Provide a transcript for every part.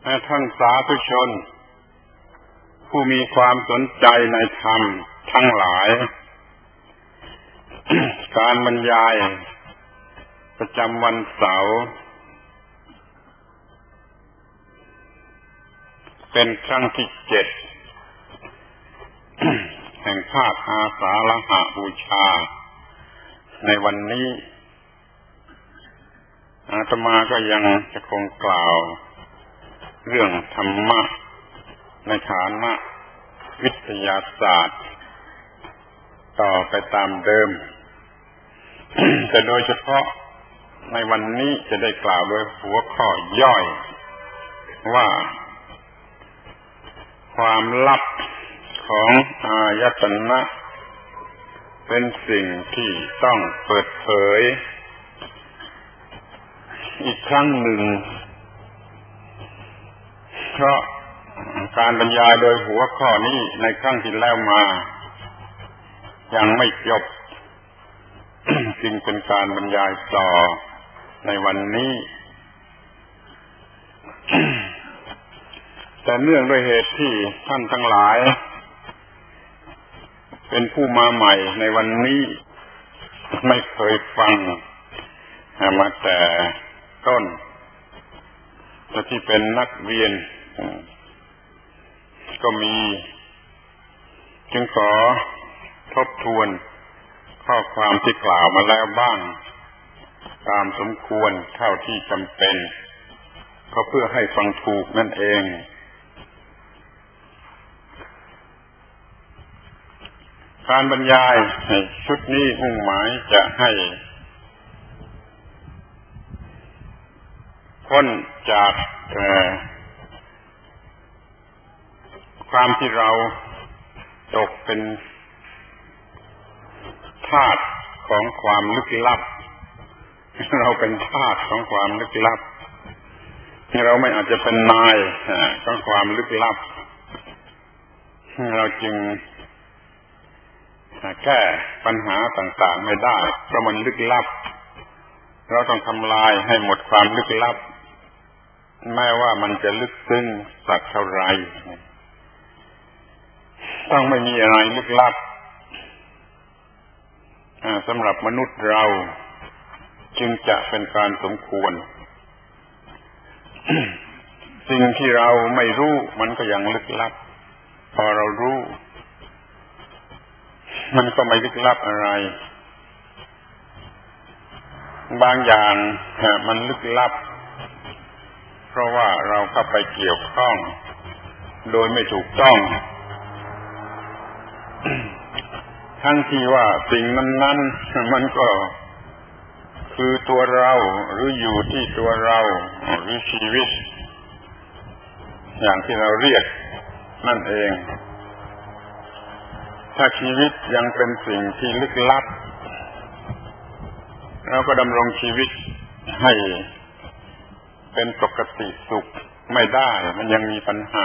ท่านสาธุชนผู้มีความสนใจในธรรมทั้งหลาย การบรรยายประจำวันเสาร์เป็นครั้งที่7 แห่งภาคอาสาฬหบูชาในวันนี้อาตมาก็ยังจะคงกล่าวเรื่องธรรมะในฐานะวิทยาศาสตร์ต่อไปตามเดิม แต่โดยเฉพาะในวันนี้จะได้กล่าวโดยหัวข้อย่อยว่าความลับของอายตนะเป็นสิ่งที่ต้องเปิดเผยอีกครั้งหนึ่งเพราะการบรรยายโดยหัวข้อนี้ในครั้งที่แล้วมายังไม่จบ จึงเป็นการบรรยายต่อในวันนี้ แต่เนื่องด้วยเหตุที่ท่านทั้งหลายเป็นผู้มาใหม่ในวันนี้ไม่เคยฟังมาแต่ต้นแต่ที่เป็นนักเรียนก็มีจึงขอทบทวนข้อความที่กล่าวมาแล้วบ้างตามสมควรเท่าที่จำเป็นก็เพื่อให้ฟังถูกนั่นเองการบรรยายชุดนี้มุ่งหมายจะให้พ้นจากความที่เราตกเป็นทาสของความลึกลับเราเป็นทาสของความลึกลับเราไม่อาจจะเป็นนายของความลึกลับเราจึงแก้ปัญหาต่างๆไม่ได้เพราะมันลึกลับเราต้องทำลายให้หมดความลึกลับแม้ว่ามันจะลึกซึ้งสักเท่าไรต้องไม่มีอะไรลึกลับสำหรับมนุษย์เราจึงจะเป็นการสมควร สิ่งที่เราไม่รู้มันก็ยังลึกลับพอเรารู้มันก็ไม่ลึกลับอะไรบางอย่างมันลึกลับเพราะว่าเราเข้าไปเกี่ยวข้องโดยไม่ถูกต้อง ทั้งที่ว่าสิ่งนั้นๆมันก็คือตัวเราหรืออยู่ที่ตัวเราหรือชีวิตอย่างที่เราเรียกนั่นเองถ้าชีวิตยังเป็นสิ่งที่ลึกลับเราก็ดำรงชีวิตให้เป็นปกติสุขไม่ได้มันยังมีปัญหา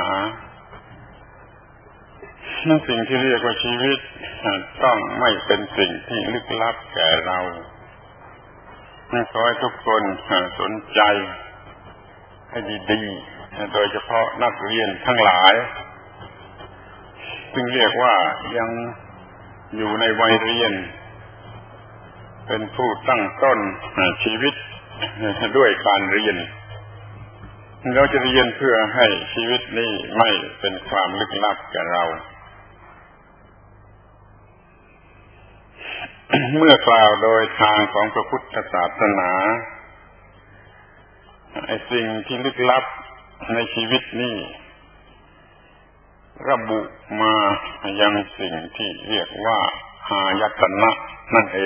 นั่นสิ่งที่เรียกว่าชีวิตต้องไม่เป็นสิ่งที่ลึกลับแก่เราขอให้ทุกคนสนใจให้ดีๆโดยเฉพาะนักเรียนทั้งหลายซึ่งเรียกว่ายังอยู่ในวัยเรียนเป็นผู้ตั้งต้นชีวิตด้วยการเรียนเราจะเรียนเพื่อให้ชีวิตนี้ไม่เป็นความลึกลับแก่เรา เมื่อกล่าวโดยทางของพระพุทธศาสนาไอ้สิ่งที่ลึกลับในชีวิตนี้ระบุมายังสิ่งที่เรียกว่าอายตนะนั่นเอง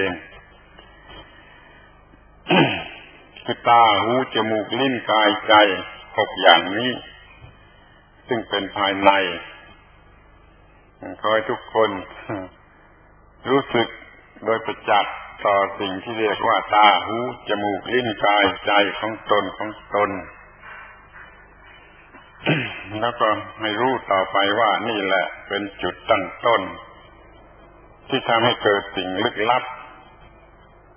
คือตาหูจมูกลิ้นกายใจ6อย่างนี้ซึ่งเป็นภายในขอให้ทุกคนรู้สึกโดยประจักษ์ต่อสิ่งที่เรียกว่าตาหูจมูกลิ้นกายใจของตน แล้วก็ให้รู้ต่อไปว่านี่แหละเป็นจุดตั้งต้นที่ทำให้เกิดสิ่งลึกลับ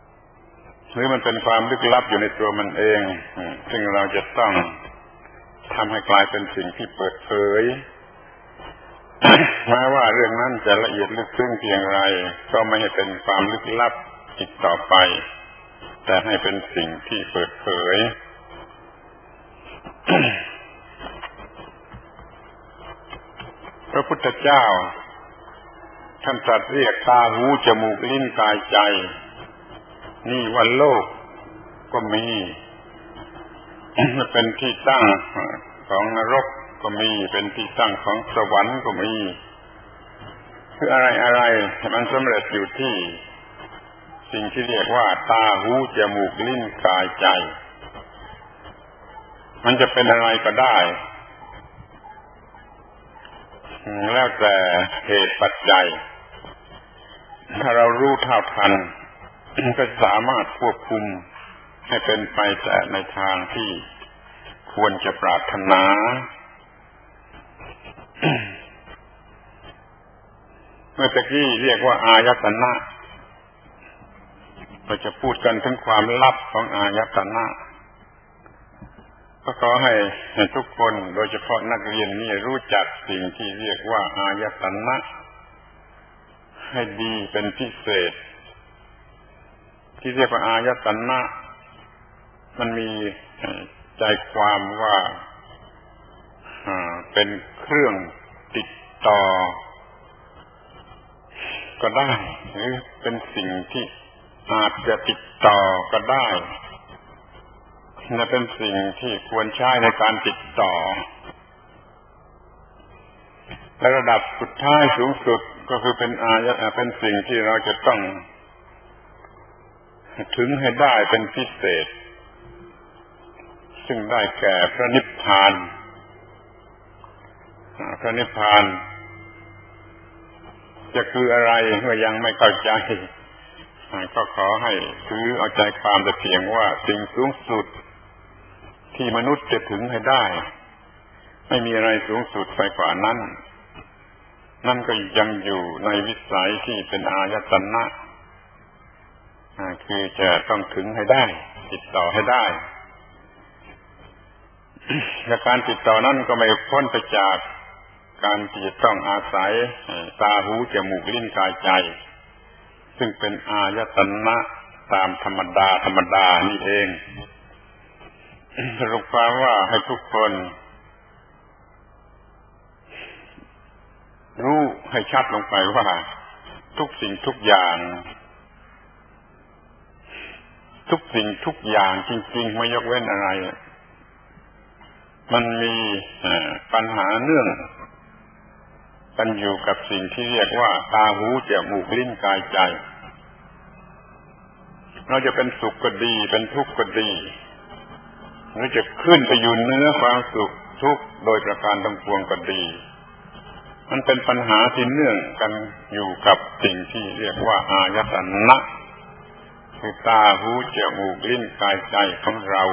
หรือมันเป็นความลึกลับอยู่ในตัวมันเองซึ่งเราจะต้องทำให้กลายเป็นสิ่งที่เปิดเผย แม้ว่าเรื่องนั้นจะละเอียดลึกซึ้งเพียงไรก็ไม่ให้เป็นความลึกลับอีกต่อไปแต่ให้เป็นสิ่งที่เปิดเผย พระพุทธเจ้าท่านตรัสเรียกตาหูจมูกลิ้นกายใจนี่ว่าโลกก็มีเป็นที่ตั้งของนรกก็มีเป็นที่ตั้งของสวรรค์ก็มีคืออะไรมันสำเร็จอยู่ที่สิ่งที่เรียกว่าตาหูจมูกลิ้นกายใจมันจะเป็นอะไรก็ได้แล้วแต่เหตุปัจจัยถ้าเรารู้เท่าทันก็สามารถควบคุมให้เป็นไปแต่ในทางที่ควรจะปรารถนาเมื่อตะกี้เรียกว่าอายตนะเราจะพูดกันถึงความลับของอายตนะก็ขอให้ทุกคนโดยเฉพาะนักเรียนนี่รู้จักสิ่งที่เรียกว่าอายตนะให้ดีเป็นพิเศษที่เรียกว่าอายตนะมันมีใจความว่าเป็นเครื่องติดต่อก็ได้หรือเป็นสิ่งที่อาจจะติดต่อก็ได้และเป็นสิ่งที่ควรใช้ในการติดต่อและระดับสุดท้ายสูงสุดก็คือเป็นสิ่งที่เราจะต้องถึงให้ได้เป็นพิเศษซึ่งได้แก่พระนิพพานพระนิพพานจะคืออะไรเมื่อยังไม่เข้าใจก็ขอให้ถือเอาใจความแต่เพียงว่าสิ่งสูงสุดที่มนุษย์จะถึงให้ได้ไม่มีอะไรสูงสุดไปกว่านั้นนั่นก็ยังอยู่ในวิสัยที่เป็นอายตนะคือจะต้องถึงให้ได้ติดต่อให้ได้และการติดต่อนั้นก็ไม่พ้นไปจากการที่จะต้องอาศัยตาหูจมูกลิ้นกายใจซึ่งเป็นอายตนะตามธรรมดานี่เองสรุปความว่าให้ทุกคนรู้ให้ชัดลงไปว่าทุกสิ่งทุกอย่างจริงๆไม่ยกเว้นอะไรมันมีปัญหาเนื่องกันอยู่กับสิ่งที่เรียกว่าตาหูจมูกลิ้นกายใจเราจะเป็นสุขก็ดีเป็นทุกข์ก็ดีหรือจะขึ้นไปอยู่เหนือความสุขทุกข์โดยประการทั้งปวงก็ดีมันเป็นปัญหาที่เนื่องกันอยู่กับสิ่งที่เรียกว่าอายตนะคือตาหูจมูกลิ้นกายใจของเรา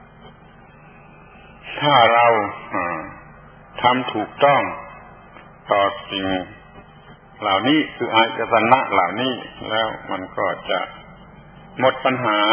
ถ้าเราทำถูกต้องต่อสิ่งเหล่านี้คืออายตนะเหล่านี้แล้วมันก็จะหมดปัญหา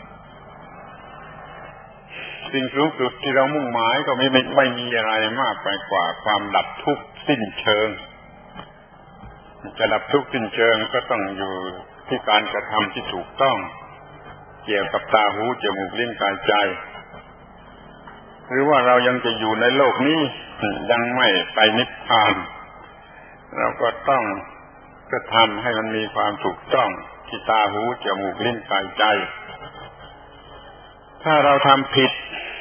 สิ่งสูงสุดที่เรามุ่งหมายก็ไม่มีอะไรมากไปกว่าความดับทุกข์สิ้นเชิงจะดับทุกข์สิ้นเชิงก็ต้องอยู่ที่การกระทำที่ถูกต้องเกี่ยวกับตาหูจมูกลิ้นกายใจหรือว่าเรายังจะอยู่ในโลกนี้ยังไม่ไปนิพพานเราก็ต้องกระทำให้มันมีความถูกต้องที่ตาหูจมูกลิ้นกายใจถ้าเราทำผิด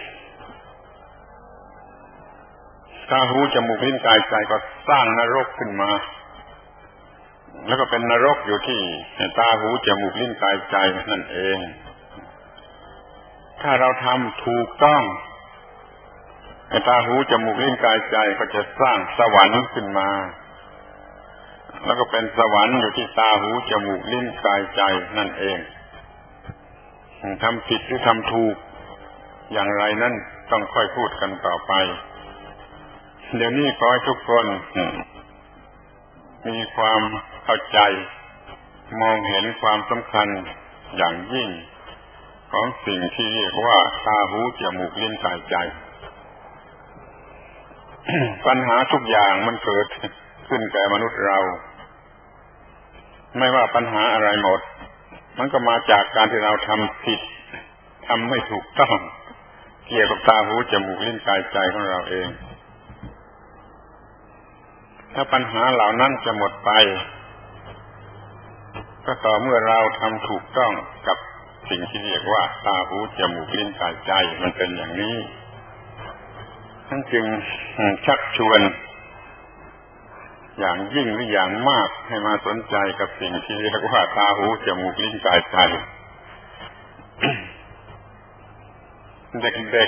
ตาหูจมูกลิ้นกายใจก็สร้างนรกขึ้นมาแล้วก็เป็นนรกอยู่ที่ตาหูจมูกลิ้นกายใจนั่นเองถ้าเราทำถูกต้องตาหูจมูกลิ้นกายใจก็จะสร้างสวรรค์ขึ้นมาแล้วก็เป็นสวรรค์อยู่ที่ตาหูจมูกลิ้นกายใจนั่นเองทำผิดหรือทำถูกอย่างไรนั้นต้องค่อยพูดกันต่อไปเดี๋ยวนี้ขอให้ทุกคนมีความเข้าใจมองเห็นความสำคัญอย่างยิ่งของสิ่งที่เรียกว่าตาหูจมูกลิ้นกายใจปัญหาทุกอย่างมันเกิดขึ้นแก่มนุษย์เราไม่ว่าปัญหาอะไรหมดมันก็มาจากการที่เราทำผิดทำไม่ถูกต้องเกี่ยวกับตาหูจมูกลิ้นกายใจของเราเองถ้าปัญหาเหล่านั้นจะหมดไปก็ต่อเมื่อเราทำถูกต้องกับสิ่งที่เรียกว่าตาหูจมูกลิ้นกายใจมันเป็นอย่างนี้ท่านจึงชักชวนอย่างยิ่งหรืออย่างมากให้มาสนใจกับสิ่งที่เรียกว่าตาหูจมูกลิ้นกายใจ เด็ก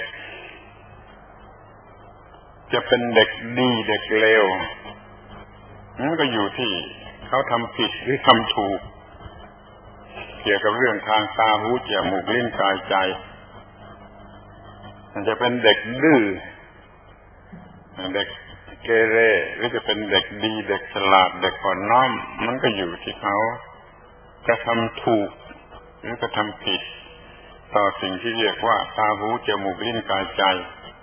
ๆจะเป็นเด็กดีเด็กเลวมันก็อยู่ที่เขาทำผิดหรือทำถูกเกี่ยวกับเรื่องทางตาหูจมูกลิ้นกายใจมันจะเป็นเด็กดื้อเด็กเกเรหรือจะเป็นเด็กดีเด็กฉลาดเด็กอ่อนน้อมมันก็อยู่ที่เขาจะทำถูกหรือจะทำผิดต่อสิ่งที่เรียกว่าตาหูจมูกลิ้นกายใจ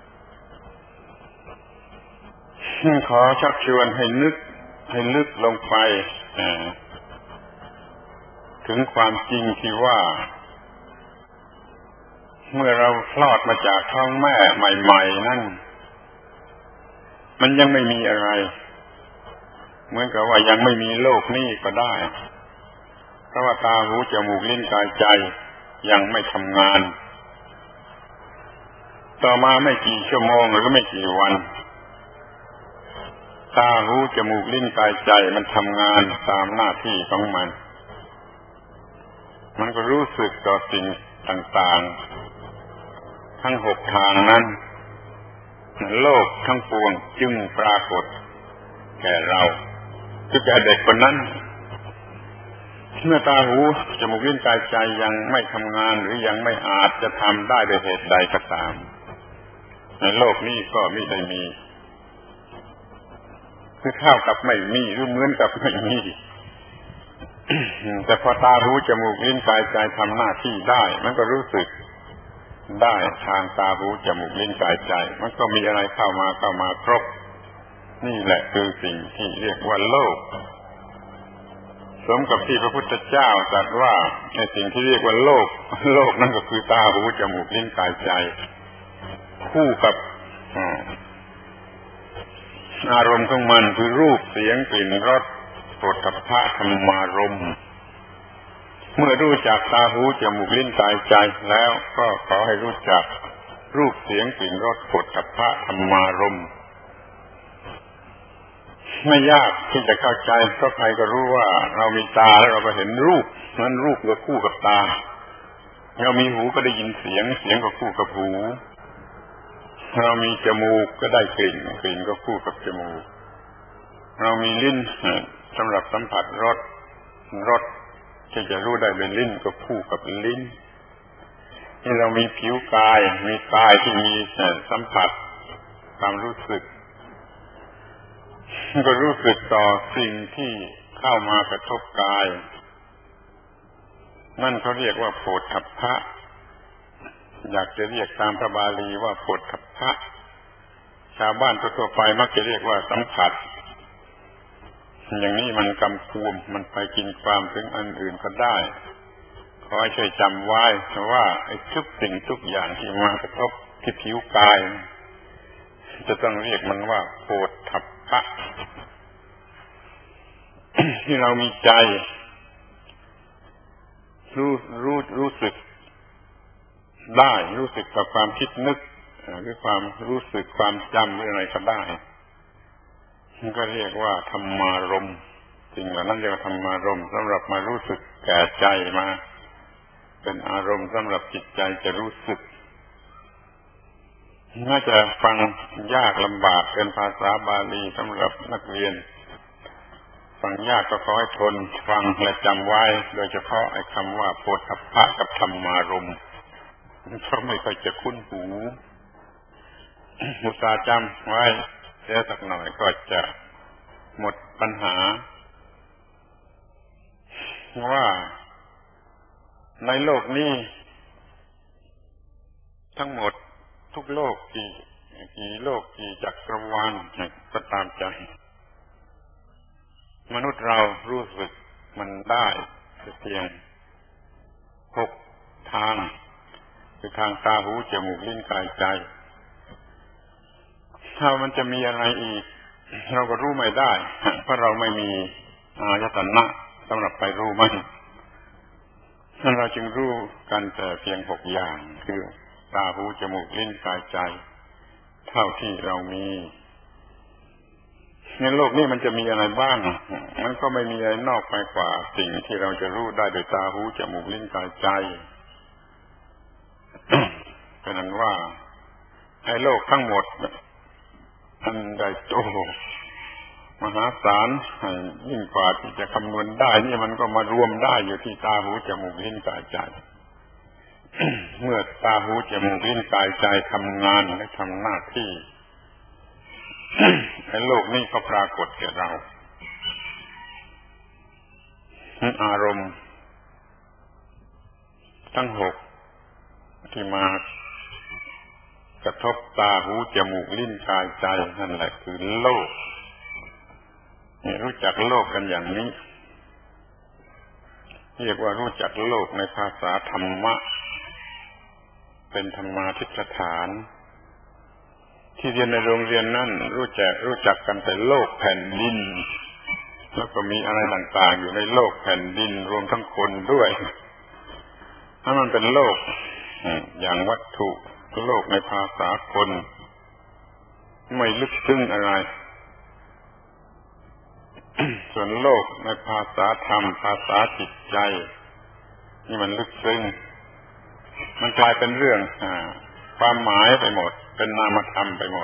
ขอชักชวนให้นึกให้ลึกลงไปถึงความจริงที่ว่าเมื่อเราคลอดมาจากท้องแม่ใหม่ๆนั่นมันยังไม่มีอะไรเหมือนกับว่ายังไม่มีโลกนี้ก็ได้เพราะว่าตาหูจมูกลิ้นกายใจยังไม่ทำงานต่อมาไม่กี่ชั่วโมงหรือไม่กี่วันตาหูจมูกลิ้นกายใจมันทำงานตามหน้าที่ของมันก็รู้สึกต่อสิ่งต่างๆทั้ง6ทางนั้นโลกทั้งปวงจึงปรากฏแก่เราคือแก่เด็กคนนั้นเมื่อตาหูจมูกลิ้นกายใจยังไม่ทำงานหรือยังไม่อาจจะทำได้โดยเหตุใดก็ตามในโลกนี้ก็มิได้มีคือเท่ากับไม่มีหรือเหมือนกับไม่มีแต่พอตาหูจมูกลิ้นกายใจทำหน้าที่ได้มันก็รู้สึกได้ทางตาหูจมูกลิ้นกายใจมันก็มีอะไรเข้ามาครบนี่แหละคือสิ่งที่เรียกว่าโลกสมกับที่พระพุทธเจ้าตรัสว่าในสิ่งที่เรียกว่าโลกนั่นก็คือตาหูจมูกลิ้นกายใจคู่กับอารมณ์ของมันคือรูปเสียงกลิ่นรสโผฏฐัพพะธรรมารมณ์เมื่อรู้จักตาหูจมูกลิ้นกายใจแล้วก็ขอให้รู้จักรูปเสียงกลิ่นรสโผฏฐัพพะธรรมารมณ์ไม่ยากที่จะเข้าใจเพราะใครก็รู้ว่าเรามีตาแล้วเราก็เห็นรูปนั้นรูปก็คู่กับตาเรามีหูก็ได้ยินเสียงก็คู่กับหูเรามีจมูกก็ได้กลิ่นก็คู่กับจมูกเรามีลิ้นสำหรับสัมผัสรสที่จะรู้ได้เป็นลิ้นก็คู่กับลิ้นนี่เรามีผิวกายมีกายที่มีสัมผัสความรู้สึกก็รู้สึกต่อสิ่งที่เข้ามากระทบกายนั่นเขาเรียกว่าโผฏฐัพพะอยากจะเรียกตามพระบาลีว่าโผฏฐัพพะชาวบ้านทั่วไปมักจะเรียกว่าสัมผัสอย่างนี้มันกำกวมมันไปกินความถึงอันอื่นก็ได้ขอให้ช่วยจำไว้ว่าไอ้ทุกสิ่งทุกอย่างที่มากระทบที่ผิวกายจะต้องเรียกมันว่าโผฏฐัพพะ ที่เรามีใจรู้สึกได้รู้สึกกับความคิดนึกหรือความรู้สึกความจำหรืออะไรก็ได้มันก็เรียกว่าธรรมารมณ์สิ่งเหล่านั้นเรียกว่าธรรมารมณ์สำหรับมารู้สึกแก่ใจมาเป็นอารมณ์สำหรับจิตใจจะรู้สึกน่าจะฟังยากลำบากเป็นภาษาบาลีสำหรับนักเรียนฟังยากก็ขอให้ทนฟังและจำไว้โดยเฉพาะไอ้คำว่าโผฏฐัพพะกับธรรมารมณ์เพราะไม่ค่อยจะคุ้นหูอุตส่าห์จำไว้เสียสักหน่อยก็จะหมดปัญหาว่าในโลกนี้ทั้งหมดทุกโลกกี่โลกกี่จักรวาลก็ตามใจมนุษย์เรารู้สึกมันได้เพียง6 ทางคือทางตาหูจมูกลิ้นกายใจถ้ามันจะมีอะไรอีกเราก็รู้ไม่ได้เพราะเราไม่มีอายตนะสำหรับไปรู้มันเราจึงรู้กันแต่เพียง6 อย่างคือตาหูจมูกลิ้นกายใจเท่าที่เรามีในโลกนี้มันจะมีอะไรบ้างมันก็ไม่มีอะไรนอกไปกว่าสิ่งที่เราจะรู้ได้โดยตาหูจมูกลิ้นกายใจเป็นนั้นว่าไอ้โลกทั้งหมดอันใดโตมหาศาลยิ่งกว่าที่จะคำนวณได้นี่มันก็มารวมได้อยู่ที่ตาหูจมูกลิ้นกายใจ เมื่อตาหูจมูกลิ้นกายใจทำงานและทำหน้าที่ ในโลกนี้ก็ปรากฏแก่เราอารมณ์ทั้ง6ที่มากระทบตาหูจมูกลิ้นกายใจนั่นแหละคือโลกนี่รู้จักโลกกันอย่างนี้เรียกว่ารู้จักโลกในภาษาธรรมะเป็นธรรมาทิฏฐานที่เรียนในโรงเรียนนั่นรู้จักกันแต่โลกแผ่นดินแล้วก็มีอะไรต่างๆอยู่ในโลกแผ่นดินรวมทั้งคนด้วยถ้ามันเป็นโลกอย่างวัตถุโลกในภาษาคนไม่ลึกซึ้งอะไร ส่วนโลกในภาษาธรรมภาษาจิตใจนี่มันลึกซึ้งมันกลายเป็นเรื่องความหมายไปหมดเป็นนามธรรมไปหมด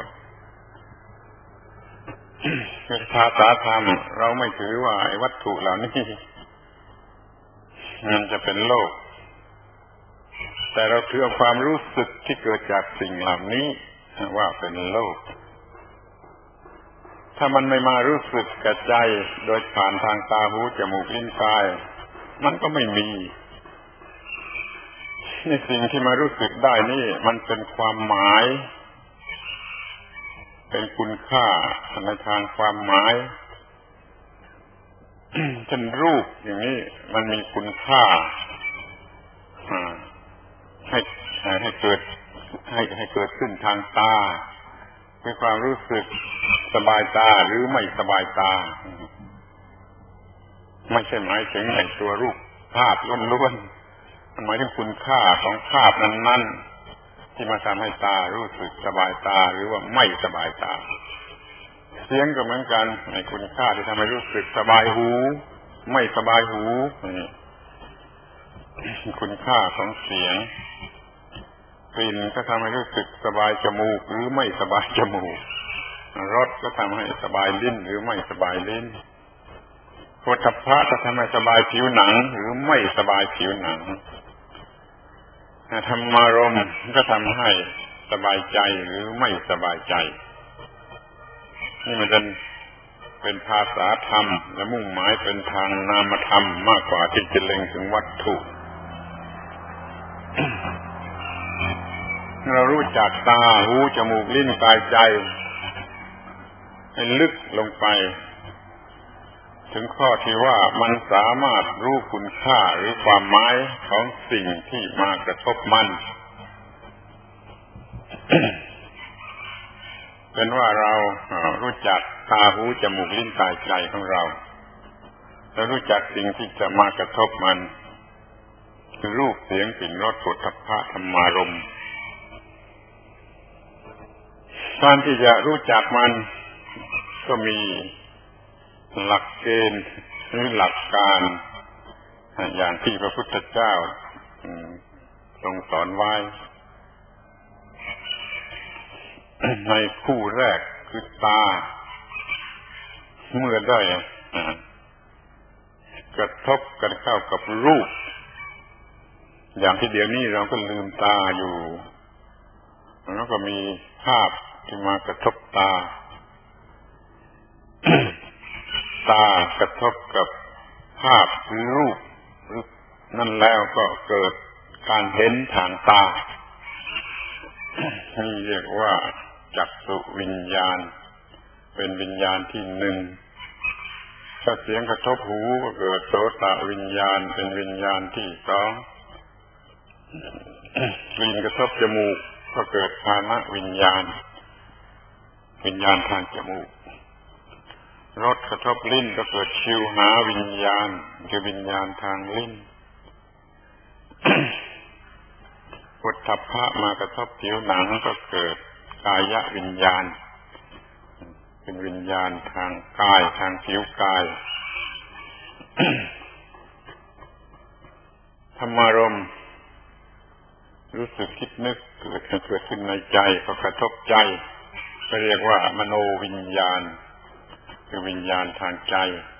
ภาษาธรรมเราไม่ถือว่าไอ้วัตถุเหล่านี้มันจะเป็นโลกแต่เราถือความรู้สึกที่เกิดจากสิ่งเหล่านี้ว่าเป็นโลกถ้ามันไม่มารู้สึกกับใจโดยผ่านทางตาหูจมูกลิ้นกายมันก็ไม่มีนี่สิ่งที่มารู้สึกได้นี่มันเป็นความหมายเป็นคุณค่าในทางความหมายเช่นรูปอย่างนี้มันมีคุณค่าให้เกิดขึ้นทางตาคือความรู้สึกสบายตาหรือไม่สบายตาไม่ใช่หมายถึงในตัวรูปภาพล้วนๆมันหมายถึงคุณค่าของภาพนั้นๆที่มาทำให้ตารู้สึกสบายตาหรือว่าไม่สบายตาเสียงก็เหมือนกันในคุณค่าที่ทำให้รู้สึกสบายหูไม่สบายหูนี่คุณค่าของเสียงกลิ่นก็ทำให้รู้สึกสบายจมูกหรือไม่สบายจมูกรสก็ทำให้สบายลิ้นหรือไม่สบายลิ้นโผฏฐัพพะก็ทำให้สบายผิวหนังหรือไม่สบายผิวหนังธรรมารมณ์ก็ทำให้สบายใจหรือไม่สบายใจนี่มันเป็นภาษาธรรมและมุ่งหมายเป็นทางนามธรรมมากกว่าที่จะเล็งถึงวัตถุ เรารู้จักตาหูจมูกลิ้นกายใจให้ลึกลงไปถึงข้อที่ว่ามันสามารถรู้คุณค่าหรือความหมายของสิ่งที่มากระทบมัน เป็นว่าเรารู้จักตาหูจมูกลิ้นกายใจของเราเรารู้จักสิ่งที่จะมากระทบมันคือรูปเสียงกลิ่นรสโผฏฐัพพะธรรมารมณ์การที่จะรู้จักมันก็มีหลักเกณฑ์หรือหลักการอย่างที่พระพุทธเจ้าทรงสอนไว้ในคู่แรกคือตาเมื่อได้กระทบกันเข้ากับรูปอย่างที่เดี๋ยวนี้เราก็ลืมตาอยู่แล้วก็มีภาพที่มากระทบตา ตากระทบกับภาพหรือรูปนั่นแล้วก็เกิดการเห็นทางตานี่เรียกว่าจักษุวิญญาณเป็นวิญญาณที่หนึ่งถ้าเสียงกระทบหูก็เกิดโสตวิญญาณเป็นวิญญาณที่สองกลิ่นกระทบจมูกก็เกิดฆานวิญญาณวิญญาณทางจมูกรสกระทบลิ้นก็เกิดชิวหาวิญญาณคือวิญญาณทางลิ้นโผฏฐัพพะมากระทบผิวหนังก็เกิดกายวิญญาณเป็นวิญญาณทางกายทางผิวกายธรรมารมณ์รู้สึกคิดนึกเกิดขึ้นในใจก็กระทบใจก็เรียกว่ามโนวิญญาณคือวิญญาณทางใจ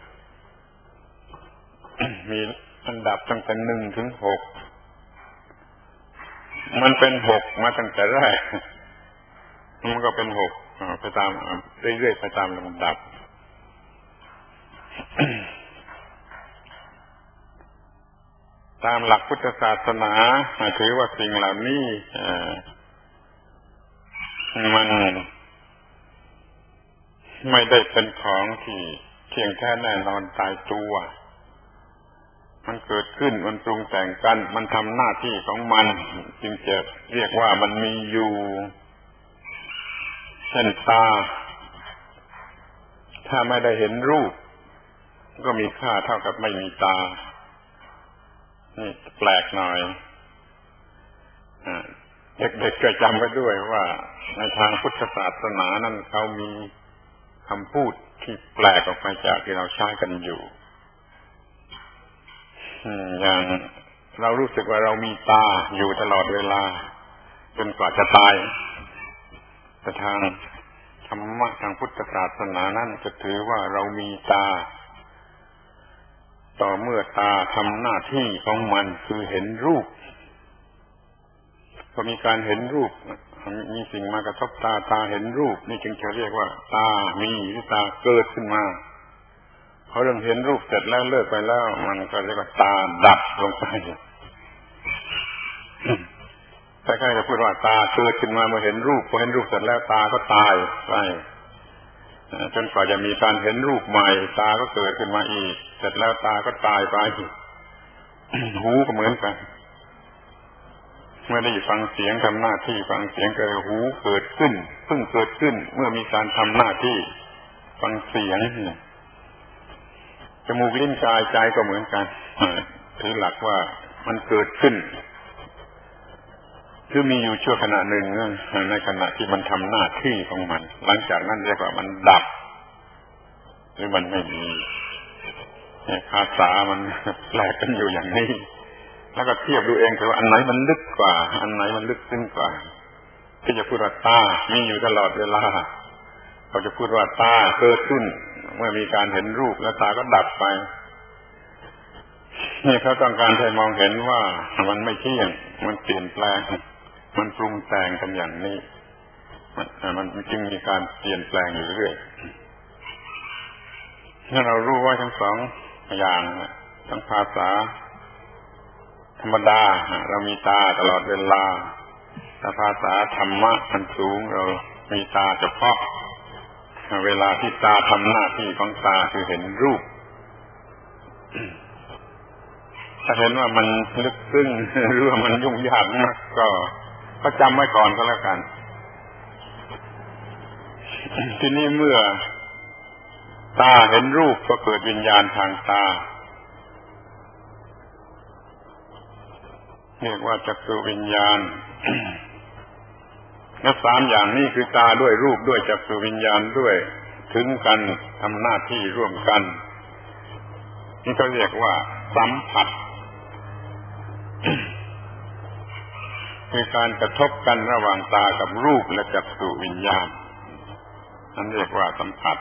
มีอันดับตั้งแต่1 ถึง 6มันเป็น6มาตั้งแต่แรกมันก็เป็น6ไปตามเรื่อยๆไปตามลำดับตามหลักพุทธศาสนาถือว่าสิ่งเหล่านี้มันไม่ได้เป็นของที่เที่ยงแท้แน่นอนตายตัวมันเกิดขึ้นมันปรุงแต่งกันมันทำหน้าที่ของมันจึงจะเรียกว่ามันมีอยู่เช่นตาถ้าไม่ได้เห็นรูปก็มีค่าเท่ากับไม่มีตานี่แปลกหน่อยเด็กๆก็จำไว้ด้วยว่าในทางพุทธศาสนานั้นเขามีคำพูดที่แปลกออกไปจากที่เราใช้กันอยู่อย่างเรารู้สึกว่าเรามีตาอยู่ตลอดเวลาจนกว่าจะตายแต่ทางธรรมะทางพุทธศาสนานั้นจะถือว่าเรามีตาต่อเมื่อตาทำหน้าที่ของมันคือเห็นรูปพอมีการเห็นรูปมีสิ่งมากระทบตาเห็นรูปนี่จึงจะเรียกว่าตามีหรือตาเกิดขึ้นมาพอเรื่องเห็นรูปเสร็จแล้วเลิกไปแล้วมันก็เรียกว่าตาดับลงไปแต่ใครจะพูดว่าตาเกิดขึ้นมาเมื่อเห็นรูปพอเห็นรูปเสร็จแล้วตาก็ตายไปจนกว่าจะมีการเห็นรูปใหม่ตาก็เกิดขึ้นมาอีกเสร็จแล้วตาก็ตายไปหูก็เหมือนกันเมื่อได้ฟังเสียงทำหน้าที่ฟังเสียงก็หูเกิดขึ้นเพิ่งเกิดขึ้นเมื่อมีการทำหน้าที่ฟังเสียงจมูกลิ้นกายใจก็เหมือนกันถือหลักว่ามันเกิดขึ้นคือมีอยู่ชั่วขณะหนึ่งในขณะที่มันทำหน้าที่ของมันหลังจากนั้นเรียกว่ามันดับหรือมันไม่มีภาษามันแปลกกันอยู่อย่างนี้แล้วก็เทียบดูเองเถอะว่าอันไหนมันลึกกว่าอันไหนมันลึกซึ้งกว่าที่จะพูดว่าตามีอยู่ตลอดเวลาเขาจะพูดว่าตาเกิดขึ้นเมื่อมีการเห็นรูปแล้วตาก็ดับไปนี่เขาต้องการให้มองเห็นว่ามันไม่เที่ยงมันเปลี่ยนแปลงมันปรุงแต่งกันอย่างนี้มันจึงมีการเปลี่ยนแปลงอยู่เรื่อยถ้าเรารู้ว่าทั้งสองอย่างทั้งภาษาธรรมดาเรามีตาตลอดเวลาแต่ภาษาธรรมะมันสูงเรามีตาเฉพาะเวลาที่ตาทำหน้าที่ของตาคือเห็นรูปถ้าเห็นว่ามันลึกซึ้งหรือว่ามันยุ่งยากมากก็จำไว้ก่อนก็แล้วกันทีนี้เมื่อตาเห็นรูปก็เกิดวิญญาณทางตาเรียกว่าจักษุวิญญาณและ3อย่างนี้คือตาด้วยรูปด้วยจักษุวิญญาณด้วยถึงกันทำหน้าที่ร่วมกันนี่ก็เรียกว่าสัมผัสคือการกระทบกันระหว่างตากับรูปและจักษุวิญญาณนั่นเรียกว่าสัมผัส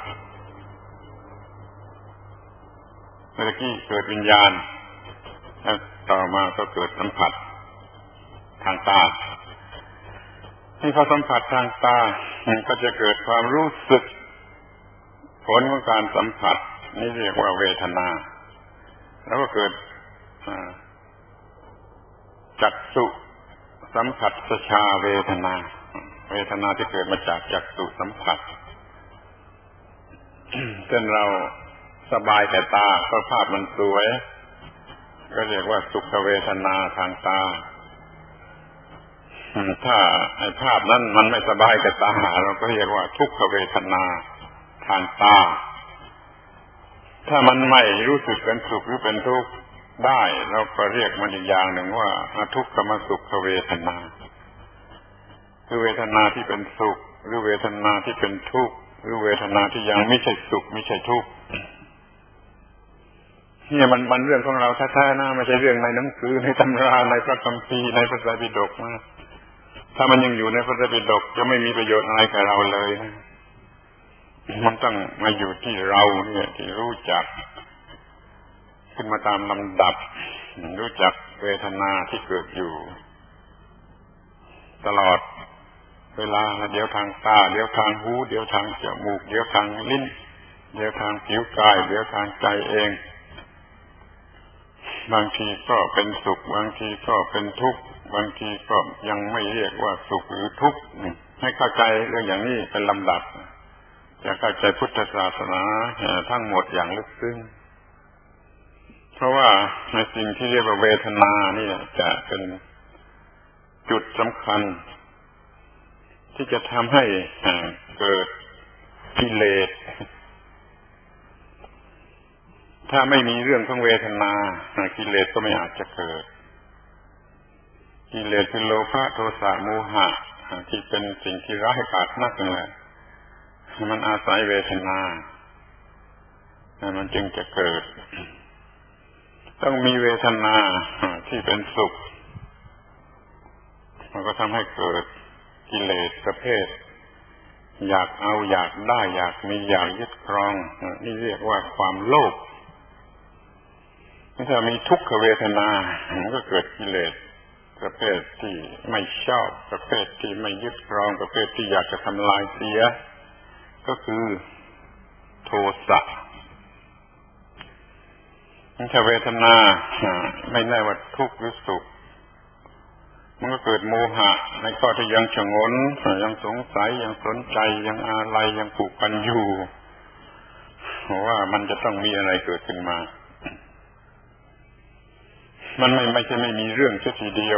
เมื่อกี้เกิดวิญญาณแล้วต่อมาก็เกิดสัมผัสทางตาที่พอสัมผัสทางตาก็จะเกิดความรู้สึกผลของการสัมผัสนี่เรียกว่าเวทนาแล้วก็เกิดจักษุสัมผัสสชาเวทนาเวทนาที่เกิดมาจากจักษุสัมผัสเช่นเราสบายแต่ตาเพราะภาพมันสวยก็เรียกว่าสุขเวทนาทางตาถ้าไอ้ภาพนั้นมันไม่สบายแต่ตาเราก็เรียกว่าทุกขเวทนาทางตาถ้ามันไม่รู้สึกเป็นสุขหรือเป็นทุกข์ได้เราก็เรียกมันอีกอย่างหนึ่งว่าทุกขมสุขเวทนาคือเวทนาที่เป็นสุขหรือเวทนาที่เป็นทุกข์หรือเวทนาที่ยังไม่ใช่สุขไม่ใช่ทุกข์เนี่ยมันเรื่องของเราแท้ๆนะไม่ใช่เรื่องในหนังสือในตำราในพระคัมภีร์ในพระไตรปิฎกนะถ้ามันยังอยู่ในพระไตรปิฎกจะไม่มีประโยชน์อะไรกับเราเลยนะมันต้องมาอยู่ที่เราเนี่ยที่รู้จักขึ้นมาตามลำดับรู้จักเวทนาที่เกิดอยู่ตลอดเวลาเดี๋ยวทางตาเดี๋ยวทางหูเดี๋ยวทางจมูกเดี๋ยวทางลิ้นเดี๋ยวทางผิวกายเดี๋ยวทางใจเองบางทีก็เป็นสุขบางทีก็เป็นทุกข์บางทีก็ยังไม่เรียกว่าสุขหรือทุกข์ให้เข้าใจเรื่องอย่างนี้เป็นลำดับจะเข้าใจพุทธศาสนาทั้งหมดอย่างลึกซึ้งเพราะว่าในสิ่งที่เรียกว่าเวทนานี่จะเป็นจุดสำคัญที่จะทำให้เกิดกิเลสถ้าไม่มีเรื่องของเวทนากิเลสก็ไม่อาจจะเกิดกิเลสคือโลภะโทสะโมหะที่เป็นสิ่งที่ร้ายกาจนักนั่นแหละมันอาศัยเวทนามันจึงจะเกิดต้องมีเวทนาที่เป็นสุขมันก็ทำให้เกิดกิเลสประเภทอยากเอาอยากได้อยากมีอยากยึดครองนี่เรียกว่าความโลภถ้ามีทุกขเวทนามันก็เกิดกิเลสประเภทที่ไม่ชอบประเภทที่ไม่ยึดครองประเภทที่อยากจะทำลายเสียก็คือโทสะถ้าเวทนาไม่แน่ว่าทุกข์หรือสุขมันก็เกิดโมหะในข้อที่ยังฉงนยังสงสัยยังสนใจยังอาลัยยังผูกพันอยู่ว่ามันจะต้องมีอะไรเกิดขึ้นมามันไม่ใช่ไม่มีเรื่องแค่ทีเดียว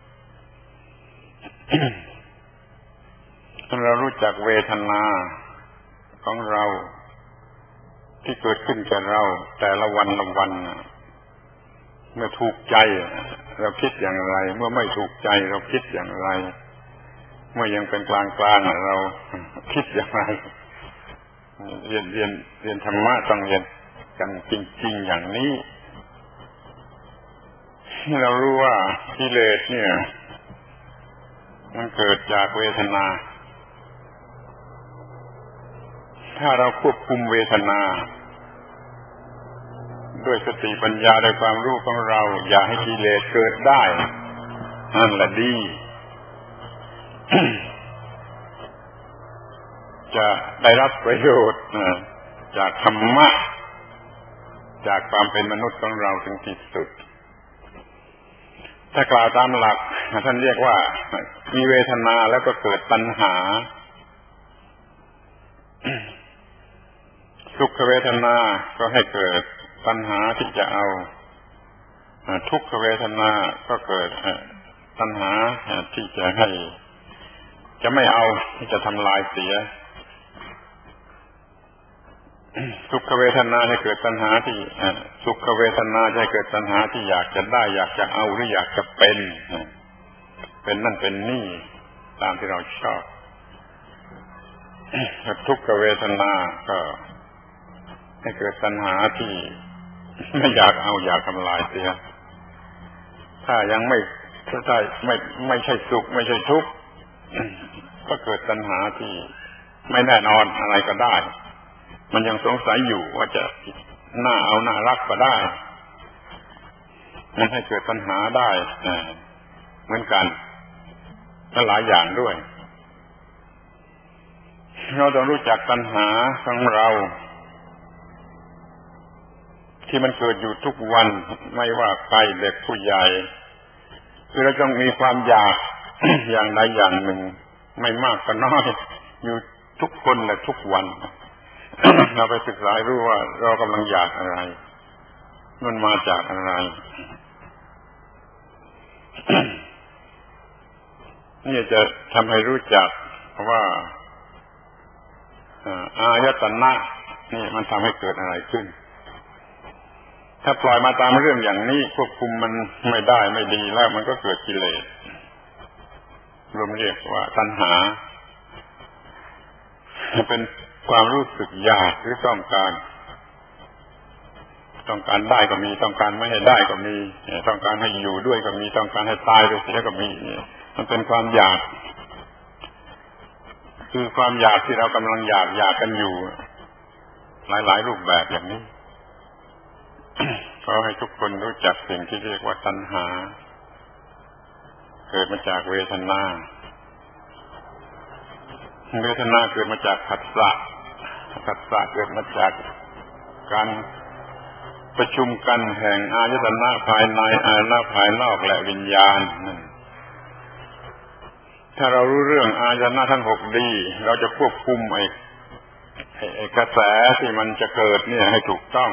ถ้าเรารู้จักเวทนาของเราที่เกิดขึ้นกับเราแต่ละวันละวันเมื่อถูกใจเราคิดอย่างไรเมื่อไม่ถูกใจเราคิดอย่างไรเมื่อยังเป็นกลางๆเราคิดอย่างไรเรียนธรรมะต้องเรียนกันจริงๆอย่างนี้เรารู้ว่ากิเลสเนี่ยมันเกิดจากเวทนาถ้าเราควบคุมเวทนาด้วยสติปัญญาด้วยความรู้ของเราอย่าให้กิเลสเกิดได้นั่นแหละดี จะได้รับประโยชน์จากธรรมะจากความเป็นมนุษย์ของเราถึงที่สุดถ้ากล่าวตามหลักท่านเรียกว่ามีเวทนาแล้วก็เกิดตัณหาสุขเวทนาก็ให้เกิดตัณหาที่จะเอาทุกขเวทนาก็เกิดตัณหาที่จะให้จะไม่เอาที่จะทำลายเสียสุขเวทนาให้เกิดตัณหาที่สุขเวทนาจะให้เกิดตัณหาที่อยากจะได้อยากจะเอาหรืออยากจะเป็นนั่นเป็นนี่ตามที่เราชอบทุกขเวทนาก็ให้เกิดตัณหาที่ไม่อยากเอาอยากทำลายเสียถ้ายังไม่ใช่สุขไม่ใช่ทุกข์ก็เกิดตัณหาที่ไม่แน่นอนอะไรก็ได้มันยังสงสัยอยู่ว่าจะน่าเอาน่ารักก็ได้มันให้เกิดตัณหาได้เหมือนกันและหลายอย่างด้วยเราต้องรู้จักตัณหาของเราที่มันเกิดอยู่ทุกวันไม่ว่าใครเด็กผู้ใหญ่คือเราต้องมีความอยาก อย่างใดอย่างหนึ่งไม่มากก็น้อยอยู่ทุกคนและทุกวัน เราไปศึกษารู้ว่าเรากำลังอยากอะไรมันมาจากอะไร นี่จะทำให้รู้จักว่าอายตนะนี่มันทำให้เกิดอะไรขึ้นถ้าปล่อยมาตามเรื่องอย่างนี้ควบคุมมันไม่ได้ไม่ดีแล้วมันก็เกิดกิเลสรวมเรียกว่าตัณหาเป็นความรู้สึกอยากหรือต้องการได้ก็มีต้องการไม่ให้ได้ก็มีต้องการให้อยู่ด้วยก็มีต้องการให้ตายไปเสียก็มีมันเป็นความอยากคือความอยากที่เรากำลังอยากกันอยู่หลายรูปแบบอย่างนี้ขอให้ทุกคนรู้จักสิ่งที่เรียกว่าตัณหาเกิดมาจากเวทนาเกิดมาจากผัสสะเกิดมาจากการประชุมกันแห่งอายตนะภายในอายตนะภายนอกและวิญญาณถ้าเรารู้เรื่องอายตนะทั้งหกดีเราจะควบคุมไอ้กระแสที่มันจะเกิดเนี่ยให้ถูกต้อง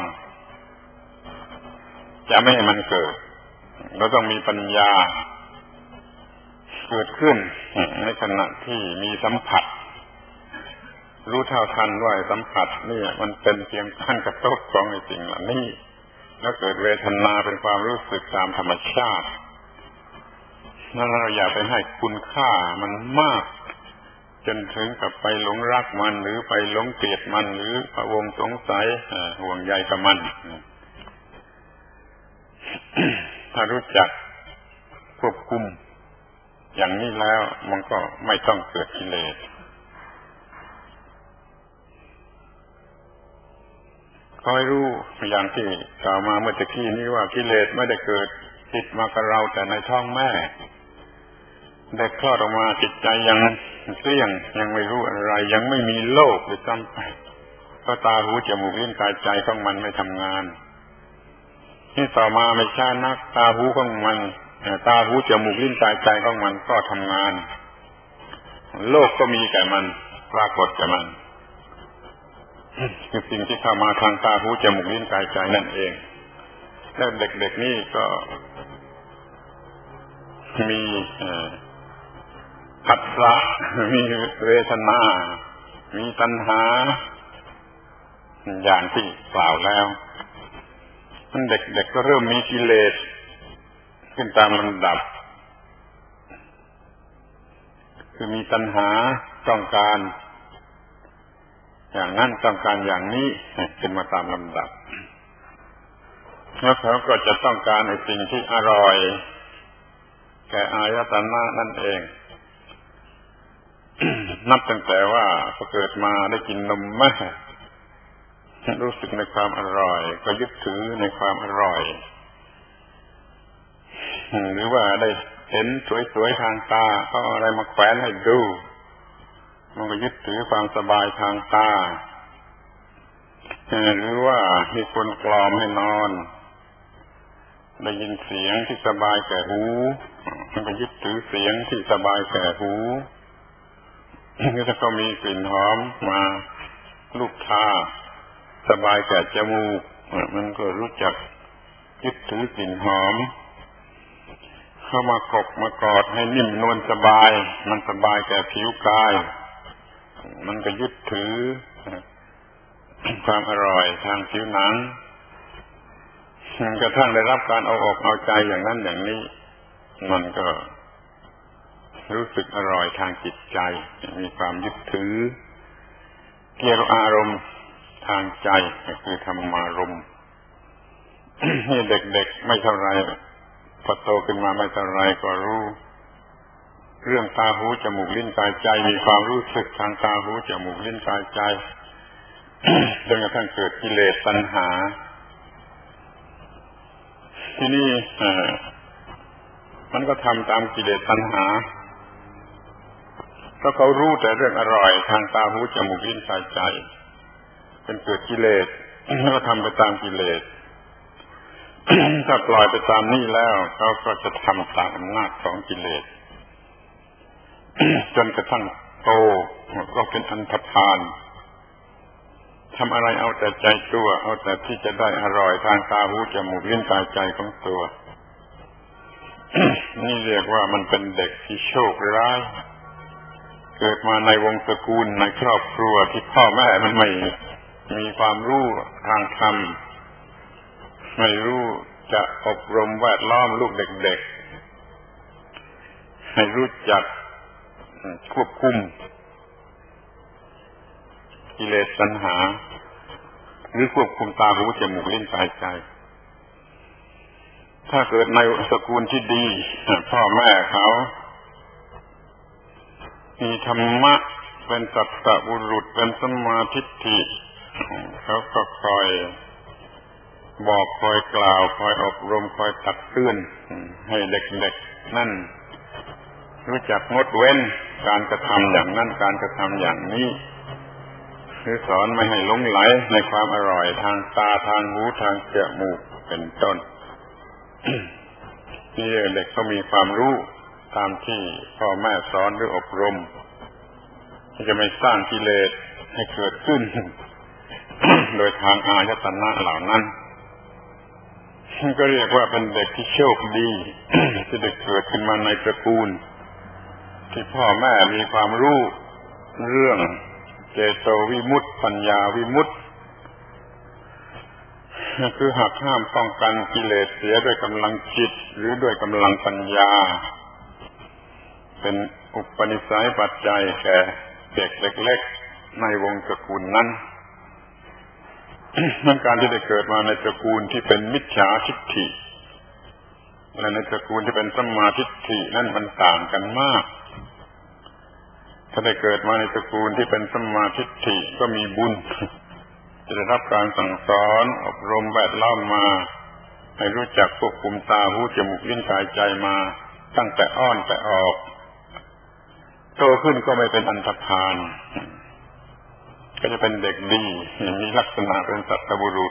จะไม่ให้มันเกิดเราต้องมีปัญญาเกิดขึ้นในขณะที่มีสัมผัสรู้เท่าทันว่าสัมผัสเนี่ยมันเป็นเพียงการกระทบของไอ้สิ่งเหล่านี้แล้วเกิดเวทนาเป็นความรู้สึกตามธรรมชาตินั่นเราอย่าไปให้คุณค่ามันมากจนถึงกับไปหลงรักมันหรือไปหลงเกลียดมันหรือพะวงสงสัยห่วงใยกับมันถ้ารู้จักควบคุมอย่างนี้แล้วมันก็ไม่ต้องเกิดกิเลสคอยรู้อย่างที่กล่าวมาเมื่อตะกี้นี้ว่ากิเลสไม่ได้เกิดติดมากับเราแต่ในท้องแม่เด็กคลอดออกมาจิตใจยังเกลี้ยงยังไม่รู้อะไรยังไม่มีโลกเลยซ้ำไปเพราะตาหูจมูกลิ้นกายใจของมันไม่ทำงานนี่ต่อมาไม่ช้านักตาหูของมันตาหูจมูกลิ้นกายใจของมันก็ทำงานโลกก็มีแก่มันปรากฏแก่มันคือสิ่งที่เข้ามาทางตาหูจมูกลิ้นกายใจนั่นเองแล้วเด็กๆนี่ก็มีผัสสะมีเวทนามีตัณหาอย่างที่กล่าวแล้วเด็กๆก็เริ่มมีกิเลสขึ้นตามลำดับคือมีตัณหาต้องการอย่างนั้นต้องการอย่างนี้ขึ้นมาตามลำดับแล้วเขาก็จะต้องการไอ้สิ่งที่อร่อยแก่อายตนะนั่นเอง นับตั้งแต่ว่าพอเกิดมาได้กินนมแม่รู้สึกในความอร่อยก็ยึดถือในความอร่อยหรือว่าได้เห็นสวยๆทางตาเขาอะไรมาแขวนให้ดูมันก็ยึดถือความสบายทางตาหรือว่ามีคนกล่อมให้นอนได้ยินเสียงที่สบายแก่หูมันก็ยึดถือเสียงที่สบายแก่หูถ้าเขามีกลิ่นหอมมาลูบทาสบายแก่จมูกมันก็รู้จักยึดถือกลิ่นหอมเข้ามากบมากอดให้นิ่มนวลสบายมันสบายแก่ผิวกายมันก็ยึดถือความอร่อยทางผิวหนังกระทั่งได้รับการเอาอกเอาใจอย่างนั้นอย่างนี้มันก็รู้สึกอร่อยทางจิตใจมีความยึดถือเกี่ยวกับอารมณ์ทางใจคือธรรมารมณ์นี่เด็กๆไม่เท่าไรพอโตขึ้นมาไม่เท่าไรก็รู้เรื่องตาหูจมูกลิ้นกายใจมีความรู้สึกทางตาหูจมูกลิ้นกายใจจนกระทั่งเกิดกิเลสตัณหาที่นี่มันก็ทำตามกิเลสตัณหาเพราะเขารู้แต่เรื่องอร่อยทางตาหูจมูกลิ้นกายใจเป็นเกิดกิเลสก็ทำไปตามกิเลสถ้าปล่อยไปตามนี้แล้วเขาก็จะทำตามอำนาจของกิเลสจนกระทั่งโตก็เป็นอันธพาลทำอะไรเอาแต่ใจตัวเอาแต่ที่จะได้อร่อยทางตาหูจมูกลิ้นกายใจของตัว นี่เรียกว่ามันเป็นเด็กที่โชคร้ายเกิดมาในวงตระกูลในครอบครัวที่พ่อแม่มันไม่มีความรู้ทางธรรมไม่รู้จะอบรมแวดล้อมลูกเด็กๆให้รู้จักควบคุมกิเลสตัณหาหรือควบคุมตาหูจมูกลิ้นกายใจถ้าเกิดในตระกูลที่ดีพ่อแม่เขามีธรรมะเป็นสัตตบุรุษเป็นสัมมาทิฏฐิเขาก็คอยบอกคอยกล่าวคอยอบรมคอยตักเตือนให้เด็กๆนั่นรู้จักงดเว้นการกระทำอย่างนั้นการกระทำอย่างนี้คือสอนไม่ให้หลงไหลในความอร่อยทางตาทางหูทางจมูกเป็นต้น ที่เด็กเขามีความรู้ตามที่พ่อแม่สอนหรืออบรมที่จะไม่สร้างกิเลสให้เกิดขึ้น โดยทางอายตนะเหล่านั้นก็เรียกว่าเป็นเด็กที่โชคดี ที่ได้เกิดขึ้นมาในตระกูลที่พ่อแม่มีความรู้เรื่องเจโตวิมุตติปัญญาวิมุตติคือหักห้ามป้องกันกิเลสเสียด้วยกำลังจิตหรือด้วยกำลังปัญญาเป็นอุปนิสัยปัจจัยแก่เด็กเล็กๆในวงตระกูลนั้นการที่ได้เกิดมาในตระกูลที่เป็นมิจฉาทิฏฐิและในตระกูลที่เป็นสัมมาทิฏฐินั่นมันต่างกันมากถ้าได้เกิดมาในตระกูลที่เป็นสัมมาทิฏฐิก็มีบุญจะได้รับการสั่งสอนอบรมแวดล้อมมาให้รู้จักควบคุมตาหูจมูกลิ้นกายใจมาตั้งแต่อ้อนแต่ออกโตขึ้นก็ไม่เป็นอันธพาลก็จะเป็นเด็กดีมีลักษณะเป็นสัตบุรุษ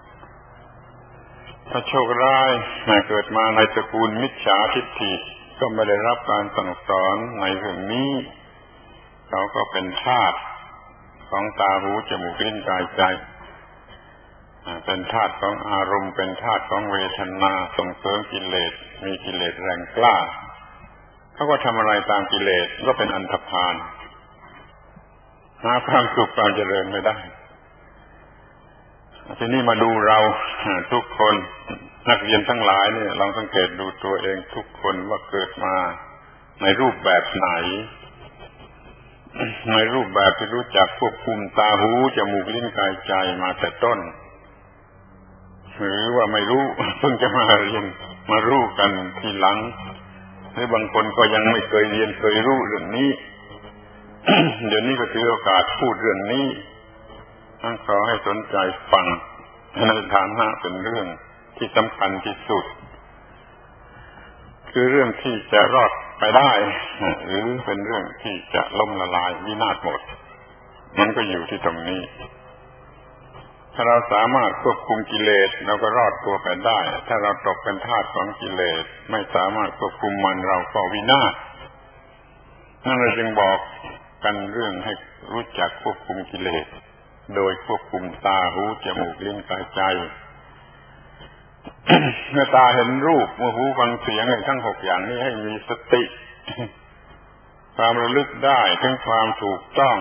ถ้าโชคร้ายเกิดมาในตระกูลมิจฉาทิฏฐิก็ไม่ได้รับการสั่งสอนในเรื่องนี้เขาก็เป็นทาสของตาหูจมูกลิ้นกายใจเป็นธาตุของอารมณ์เป็นธาตุของเวทนาส่งเสริมกิเลสมีกิเลสแรงกล้าเขาก็ทำอะไรตามกิเลสก็เป็นอันธพาลหาความสุขความเจริญไม่ได้ทีนี้มาดูเราทุกคนนักเรียนทั้งหลายเนี่ยลองสังเกตดูตัวเองทุกคนว่าเกิดมาในรูปแบบไหนในรูปแบบที่รู้จักควบคุมตาหูจมูกลิ้นกายใจมาแต่ต้นหรือว่าไม่รู้เพิ่งจะมาเรียนมารู้กันทีหลังหรือบางคนก็ยังไม่เคยเรียนเคยรู้เรื่องนี้ เดี๋ยวนี้ก็ถือโอกาสพูดเรื่องนี้ขอให้สนใจฟังในฐานะเป็นเรื่องที่สำคัญที่สุดคือเรื่องที่จะรอดไปได้หรือเป็นเรื่องที่จะล่มละลายวินาศหมดมันก็อยู่ที่ตรงนี้ถ้าเราสามารถควบคุมกิเลสเราก็รอดตัวไปได้ถ้าเราตกเป็นทาสของกิเลสไม่สามารถควบคุมมันเราก็วินาศนั่นเราจึงบอกกันเรื่องให้รู้จักควบคุมกิเลสโดยควบคุมตาหูจมูกลิ้นกายใจ เมื่อตาเห็นรูปเมื่อหูฟังเสียงทั้ง6อย่างนี้ให้มีสติความระลึกได้ถึงความถูกต้อง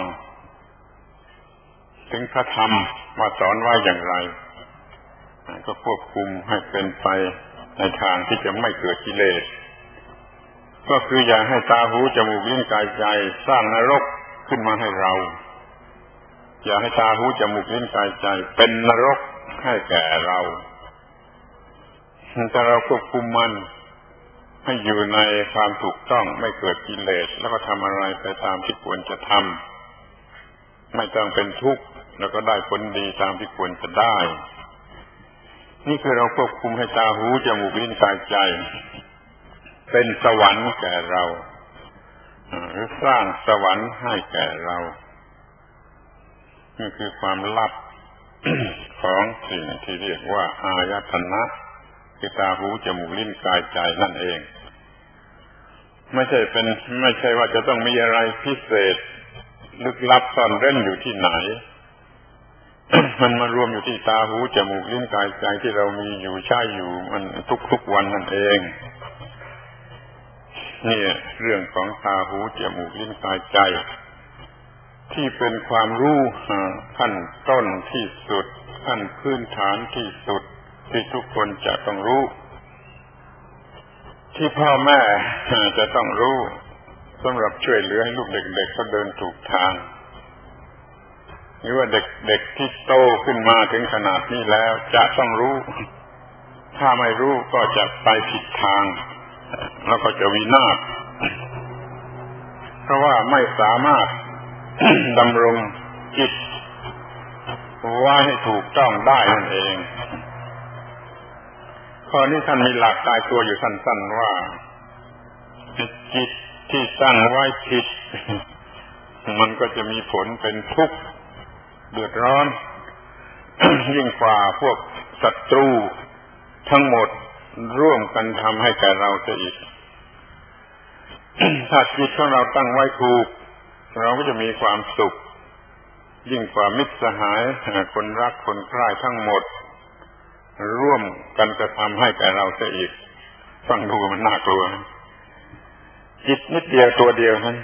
ถึงพระธรรมว่าสอนไว้อย่างไรก็ควบคุมให้เป็นไปในทางที่จะไม่เกิดกิเลสก็คืออย่าให้ตาหูจมูกลิ้นกายใจสร้างนรกขึ้นมาให้เราอย่าให้ตาหูจมูกลิ้นกายใจเป็นนรกให้แก่เราถ้าเราควบคุมมันให้อยู่ในความถูกต้องไม่เกิดกิเลสแล้วก็ทำอะไรไปตามที่ควรจะทำไม่ต้องเป็นทุกข์แล้วก็ได้ผลดีตามที่ควรจะได้นี่คือเราควบคุมให้ตาหูจมูกลิ้นกายใจเป็นสวรรค์แก่เราหรือสร้างสวรรค์ให้แก่เรานี่คือความลับ ของสิ่งที่เรียกว่าอายตนะคือตาหูจมูกลิ้นกายใจนั่นเองไม่ใช่ว่าจะต้องมีอะไรพิเศษลึกลับซ่อนเร้นอยู่ที่ไหน มันมารวมอยู่ที่ตาหูจมูกลิ้นกายใจที่เรามีอยู่ใช้อยู่มันทุกวันนั่นเองนี่เรื่องของตาหูจมูกลิ้นกายใจที่เป็นความรู้ขั้นต้นที่สุดขั้นพื้นฐานที่สุดที่ทุกคนจะต้องรู้ที่พ่อแม่จะต้องรู้สำหรับช่วยเหลือให้ลูกเด็กๆเขาเดินถูกทางหรือว่าเด็กที่โตขึ้นมาถึงขนาดนี้แล้วจะต้องรู้ถ้าไม่รู้ก็จะไปผิดทางแล้วก็จะวินาศเพราะว่าไม่สามารถ ดำรงจิตไว้ให้ถูกต้องได้นั่นเองข้อนี้ท่านมีหลักตายตัวอยู่สั้นๆว่าจิตที่ตั้งไว้ผิดมันก็จะมีผลเป็นทุกข์เดือดร้อน ยิ่งกว่าพวกศัตรูทั้งหมดร่วมกันทำให้แก่เราเสียอีก ถ้าจิตของเราตั้งไว้ถูกเราก็จะมีความสุขยิ่งกว่ามิตรสหายคนรักคนใคร่ทั้งหมดร่วมกันกระทำให้แก่เราเสียอีกฟังดูมันน่ากลัวจิตนิดเดียวตัวเดียวนั้น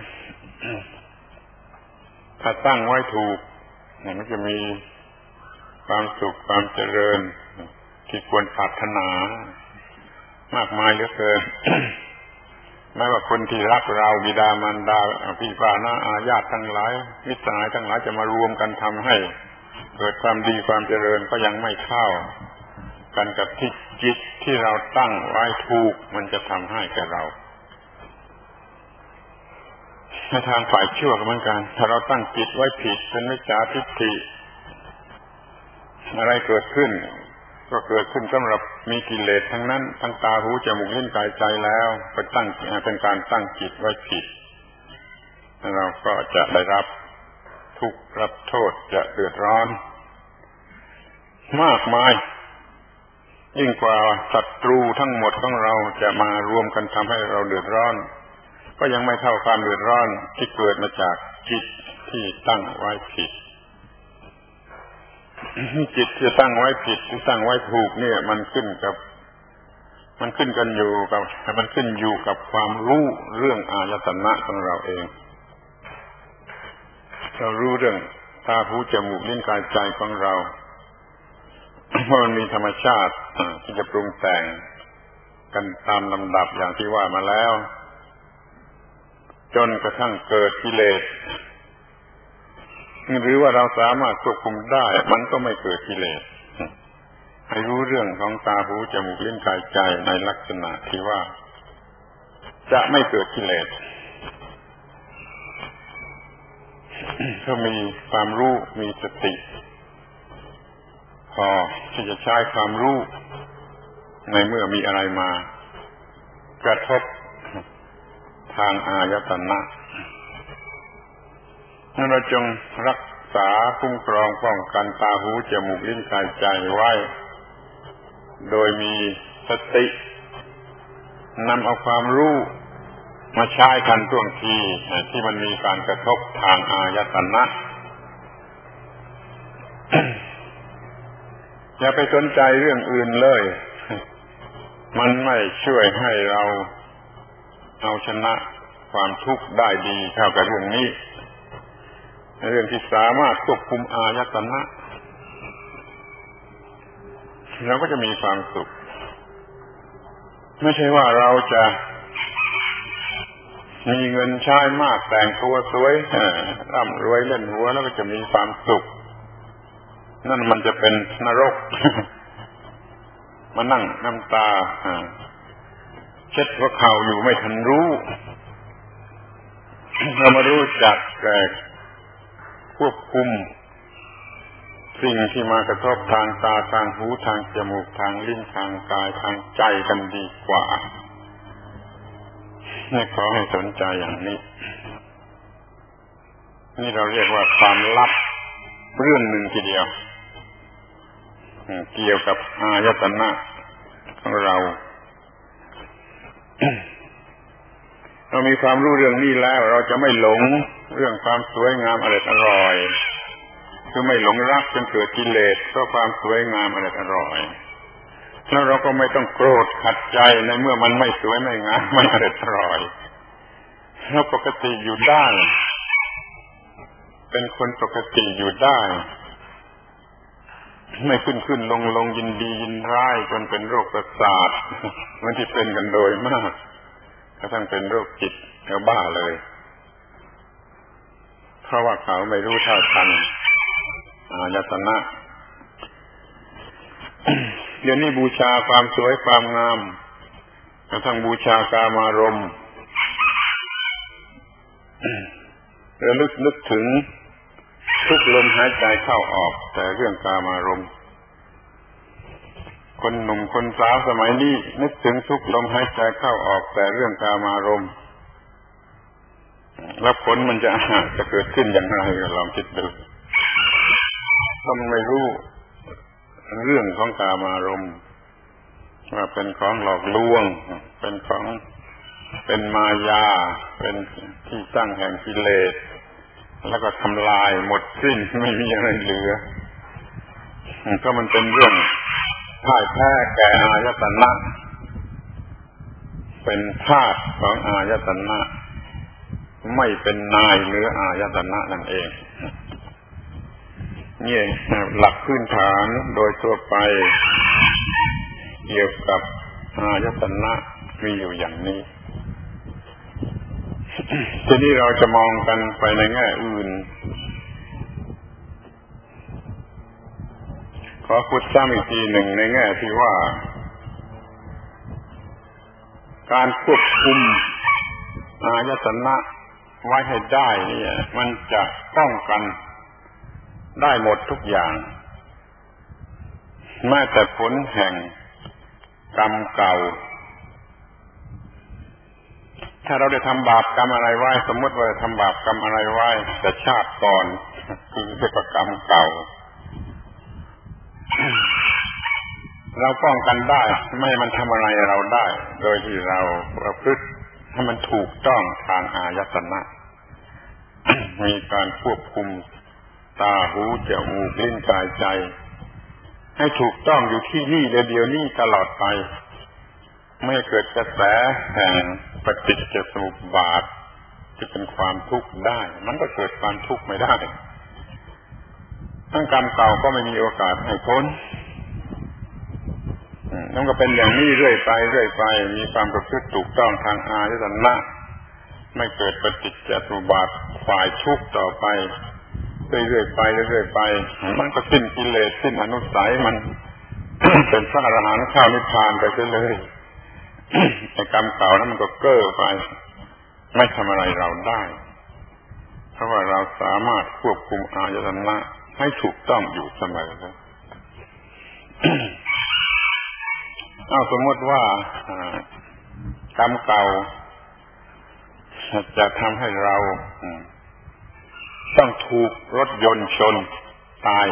ถ้าตั้งไว้ถูกมันจะมีความสุขความเจริญที่ควรปรารถนามากมายเหลือเกิน แม้ว่าคนที่รักเราบิดามารดาพี่ป้าน้าอาญาติทั้งหลายมิตรสหายทั้งหลายจะมารวมกันทำให้เกิดความดีความเจริญก็ยังไม่เท่ากันกับที่จิตที่เราตั้งไว้ถูกมันจะทำให้แก่เราในทางฝ่ายชั่วก็เหมือนกันถ้าเราตั้งจิตไว้ผิดเป็นมิจฉาทิฏฐิอะไรเกิดขึ้นก็เกิดขึ้นสำหรับมีกิเลสทั้งนั้นทั้งตาหูจมูกลิ้นกายใจแล้วไปตั้งเป็นการตั้งจิตไว้ผิดเราก็จะได้รับทุกข์รับโทษจะเดือดร้อนมากมายยิ่งกว่าศัตรูทั้งหมดของเราจะมารวมกันทำให้เราเดือดร้อนก็ยังไม่เท่าความเดือดร้อนที่เกิดมาจากจิตที่ตั้งไว้ผิดจิตที่ตั้งไว้ผิดที่ตั้งไว้ถูกเนี่ยมันขึ้นอยู่กับความรู้เรื่องอายตนะของเราเองเรารู้เรื่องตาหูจมูกลิ้นกายใจของเราเพราะมันมีธรรมชาติที่จะปรุงแต่งกันตามลำดับอย่างที่ว่ามาแล้วจนกระทั่งเกิดกิเลสหรือว่าเราสามารถควบคุมได้มันก็ไม่เกิดกิเลสให้รู้เรื่องของตาหูจมูกลิ้นกายใจในลักษณะที่ว่าจะไม่เกิดกิเลสถ้ามีความรู้มีสติพอที่จะใช้ความรู้ในเมื่อมีอะไรมากระทบทางอายตนะนั้นเราจงรักษาคุ้มครองป้องกันตาหูจมูกลิ้นกายใจไว้โดยมีสตินำเอาความรู้มาใช้ทันท่วงทีที่มันมีการกระทบทางอายตนะ อย่าไปสนใจเรื่องอื่นเลยมันไม่ช่วยให้เราเอาชนะความทุกข์ได้ดีเท่ากับเรื่องนี้เรื่องที่สามารถควบคุมอายตนะเราก็จะมีความสุขไม่ใช่ว่าเราจะมีเงินใช้มากแต่งตัวสวยร่ำรวยเล่นหัวแล้วก็จะมีความสุขนั่นมันจะเป็นนรก มานั่งน้ำตาเช็ดหัวเข่าอยู่ไม่ทันรู้เรามารู้จักควบคุมสิ่งที่มากระทบทางตาทางหูทางจมูกทางลิ้นทางกายทางใจกันดีกว่านี่ขอให้สนใจอย่างนี้นี่เราเรียกว่าความลับเรื่องหนึ่งทีเดียวเกี่ยวกับอายตนะของเราเรามีความรู้เรื่องนี้แล้วเราจะไม่หลงเรื่องความสวยงามอร่อยคือไม่หลงรักจนเกิดกิเลสเพราะความสวยงามอร่อยแล้วเราก็ไม่ต้องโกรธขัดใจในเมื่อมันไม่สวยไม่งามไม่อร่อยเราปกติอยู่ได้เป็นคนปกติอยู่ได้ไม่ขึ้นลงยินดียินร้ายจนเป็นโรคประสาทมันที่เป็นกันโดยมากกระทั่งเป็นโรคจิตแล้วบ้าเลยเพราะว่าเขาไม่รู้เท่าทันอายตนะเดี๋ยวนี้บูชาความสวยความงามกระทั่งบูชากามารมณ์ระลึกนึกถึงทุกลมหายใจเข้าออกแต่เรื่องกามารมณ์คนหนุ่มคนสาวสมัยนี้นึกถึงทุกลมหายใจเข้าออกแต่เรื่องกามารมณ์แล้วผลมันจะเกิดขึ้นอย่างไรลองคิดดูถ้ามันไม่รู้เรื่องของกามารมณ์ว่าเป็นของหลอกลวงเป็นมายาเป็นที่ตั้งแห่งกิเลสแล้วก็ทำลายหมดสิ้นไม่มีอะไรเหลือก็มันเป็นเรื่องพ่ายแพ้แก่อายตนะเป็นธาตุของอายตนะไม่เป็นนายเหนืออายตนะนั่นเองนี่หลักพื้นฐานโดยทั่วไปเกี่ยวกับอายตนะมีอยู่อย่างนี้ทีนี้เราจะมองกันไปในแง่อื่นขอพูดซ้ำอีกทีหนึ่งในแง่ที่ว่าการควบคุมอายตนะไว้ให้ได้นี่มันจะป้องกันได้หมดทุกอย่างแม้แต่ผลแห่งกรรมเก่าถ้าเราได้ทำบาปกรรมอะไรไว้สมมติว่าทำบาปกรรมอะไรไว้แต่ชาติก่อนคือเป็นกรรมเก่าเราป้องกันได้ไม่ให้มันทำอะไรเราได้โดยที่เราประพฤติให้มันถูกต้องทางอายตนะมีการควบคุมตาหูจมูกลิ้นกายใจให้ถูกต้องอยู่ที่นี่เดี๋ยวนี้ตลอดไปไม่เกิดกระแสแห่งปฏิจจสมุปบาทจะเป็นความทุกข์ได้มันก็เกิดความทุกข์ไม่ได้ทั้งกรรมเก่าก็ไม่มีโอกาสให้พ้นนั่นก็เป็นอย่างนี้เรื่อยไปมีความประพฤติถูกต้องทางอายตนะไม่เกิดปฏิจจสมุปบาทฝ่ายทุกข์ต่อไปเรื่อยไปมันก็สิ้นกิเลสสิ้นอนุสัยมัน เป็นพระอรหันต์เข้านิพพานไปเลยไอ้กรรมเก่านั้นมันก็เก้อไปไม่ทำอะไรเราได้เพราะว่าเราสามารถควบคุมอายตนะให้ถูกต้องอยู่เสมอสมมติว่ากรรมเก่าจะทำให้เราต้องถูกรถยนต์ชนตาย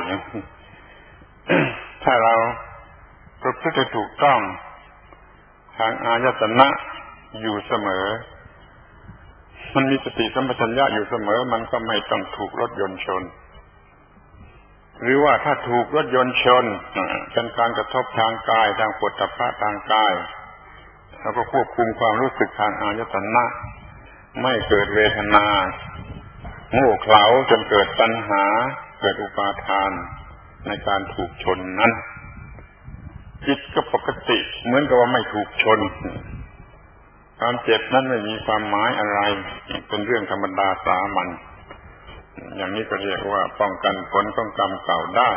ถ้าเราประพฤติถูกต้องทางอายตนะอยู่เสมอมันมีสติสัมปชัญญะอยู่เสมอมันก็ไม่ต้องถูกรถยนต์ชนหรือว่าถ้าถูกรถยนต์ชนเป็นการกระทบทางกายทางโผฏฐัพพะทางกายเราก็ควบคุมความรู้สึกทางอายตนะไม่เกิดเวทนาโง่เขลาจนเกิดตัณหาเกิดอุปาทานในการถูกชนนั้นจิตก็ปกติเหมือนกับว่าไม่ถูกชนความเจ็บนั้นไม่มีความหมายอะไรเป็นเรื่องธรรมดาสามัญอย่างนี้ก็เรียกว่าป้องกันผลของกรรมเก่าได้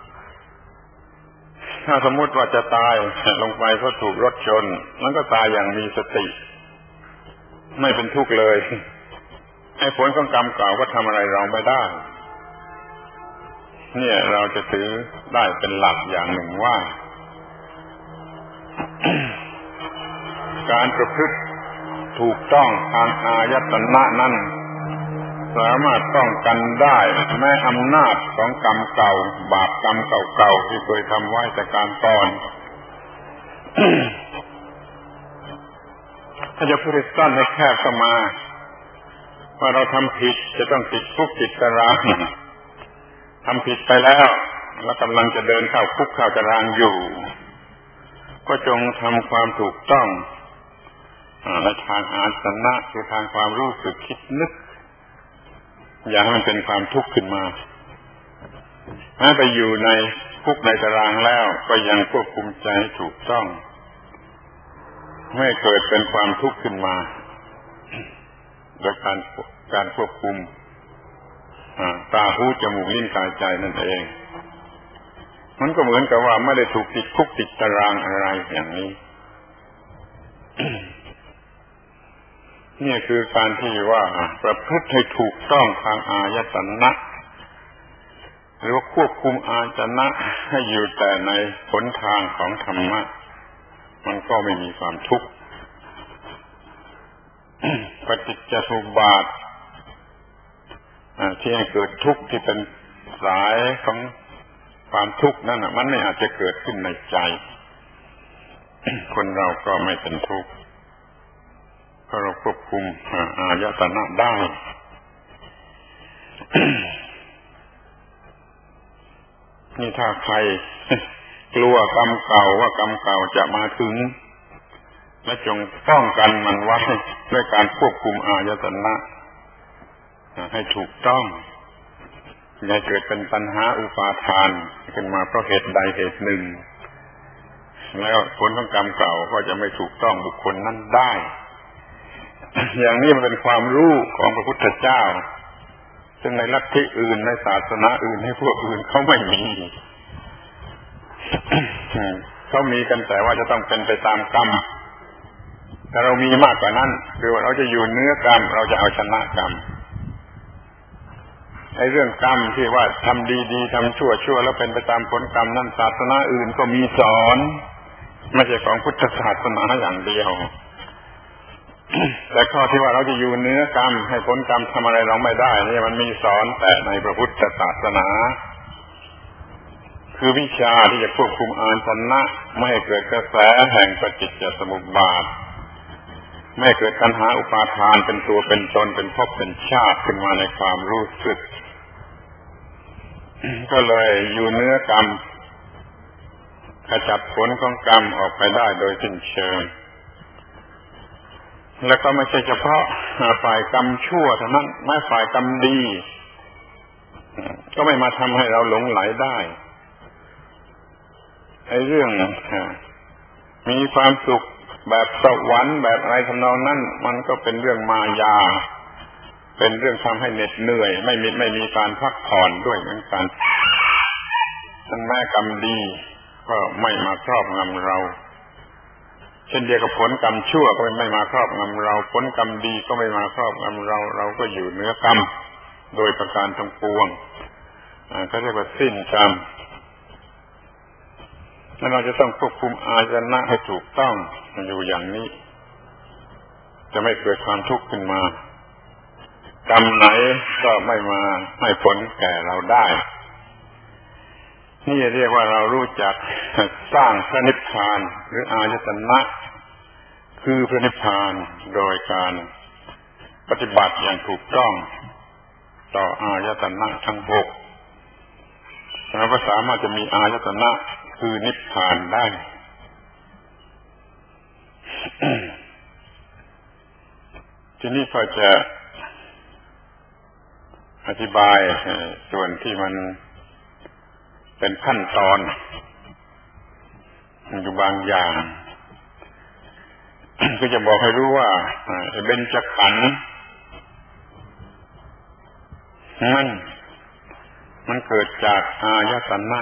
ถ้าสมมติว่าจะตายลงไปเพราะถูกรถชนมันก็ตายอย่างมีสติไม่เป็นทุกข์เลยไอ้ผลของกรรมเก่าก็ทำอะไรเราไม่ได้เนี่ยเราจะถือได้เป็นหลักอย่างหนึ่งว่าการประพฤติถูกต้องทางอายตนะนั้นสามารถป้องกันได้แม้อำนาจของกรรมเก่าบาปกรรมเก่าๆที่เคยทำไว้แต่การก่อนถ้าจะพูดให้สั้นให้แคบเข้ามาว่าเราทำผิดจะต้องติดคุกติดตารางทำผิดไปแล้วแล้วกำลังจะเดินเข้าคุกเข้าตารางอยู่ก็จงทำความถูกต้องในทางอาสนะคือทางความรู้สึกคิดนึกอย่าให้มันเป็นความทุกข์ขึ้นมาถ้าไปอยู่ในคุกในตารางแล้วก็ยังควบคุมใจให้ถูกต้องไม่เกิดเป็นความทุกข์ขึ้นมาโดยการควบคุมตาหูจมูกลิ้นกายใจนั่นเองมันก็เหมือนกับว่าไม่ได้ถูกติดคุกติดตารางอะไรอย่างนี้ นี่คือการที่ว่าประพฤติให้ถูกต้องทางอายตนะหรือว่าควบคุมอายตนะให้อยู่แต่ในหนทางของธรรมะมันก็ไม่มีความทุกข์ ปฏิจจสมุปบาทที่ให้เกิดทุกข์ที่เป็นสายของความทุกข์นั่นมันไม่อาจจะเกิดขึ้นในใจ คนเราก็ไม่เป็นทุกข์เพราะเราควบคุมอายตนะได้ นี่ถ้าใครกลัวกรรมเก่าว่ากรรมเก่าจะมาถึงและจงป้องกันมันไว้ด้วยการควบคุมอายตนะให้ถูกต้องอย่าเกิดเป็นปัญหาอุปาทานขึ้นมาเพราะเหตุใดเหตุหนึ่งแล้วผลของกรรมเก่าก็จะไม่ถูกต้องบุคคลนั้นได้ อย่างนี้มันเป็นความรู้ของพระพุทธเจ้าซึ่งในลัทธิอื่นในศาสนาอื่นให้พวกอื่นเขาไม่มี เขามีกันแต่ว่าจะต้องเป็นไปตามกรรมแต่เรามีมากกว่านั้นคือว่าเราจะอยู่เหนือกรรมเราจะเอาชนะกรรมไอ้เรื่องกรรมที่ว่าทำดีๆทำชั่วแล้วเป็นไปตามผลกรรมนั่นศาสนาอื่นก็มีสอนไม่ใช่ของพุทธศาสนาอย่างเดียว แต่ข้อที่ว่าเราจะอยู่เหนือกรรมให้ผลกรรมทำอะไรเราไม่ได้นี่มันมีสอนแต่ในพระพุทธศาสนาคือวิชาที่จะควบคุมอายตนะไม่ให้เกิดกระแสแห่งปฏิจจสมุปบาทไม่ให้เกิดปัญหาอุปาทานเป็นตัวเป็นตนเป็นภพเป็นชาติขึ้นมาในความรู้สึก ก็เลยอยู่เหนือกรรมขจัดผลของกรรมออกไปได้โดยสิ้นเชิงแล้วก็ไม่ใช่เฉพาะฝ่ายกรรมชั่วเท่านั้นแม้ฝ่ายกรรมดีก็ไม่มาทำให้เราหลงไหลได้ไอ้เรื่องมีความสุขแบบสวรรค์แบบอะไรทำนองนั้นมันก็เป็นเรื่องมายาเป็นเรื่องทำให้เหน็ดเหนื่อยไม่มีการพักผ่อนด้วยเหมือนกันทั้งแม้กรรมดีก็ไม่มาครอบงำเราเช่นเดียวกับผลกรรมชั่วก็ไม่มาครอบงำเราผลกรรมดีก็ไม่มาครอบงำเราเราก็อยู่เหนือกรรมโดยประการทั้งปวงก็เรียกว่าสิ้นกรรมแล้วเราจะต้องควบคุมอายตนะให้ถูกต้องอยู่อย่างนี้จะไม่เกิดความทุกข์ขึ้นมากรรมไหนก็ไม่มาให้ผลแก่เราได้นี่เรียกว่าเรารู้จักสร้างพระนิพพานหรืออายตนะคือพระนิพพานโดยการปฏิบัติอย่างถูกต้องต่ออายตนะทั้งหกเราก็สามารถจะมีอายตนะคือนิพพานได้ ทีนี้ก็จะอธิบายส่วนที่มันเป็นขั้นตอนอยู่บางอย่าง ก็จะบอกให้รู้ว่าเบญจขันธ์มันเกิดจากอายตนะ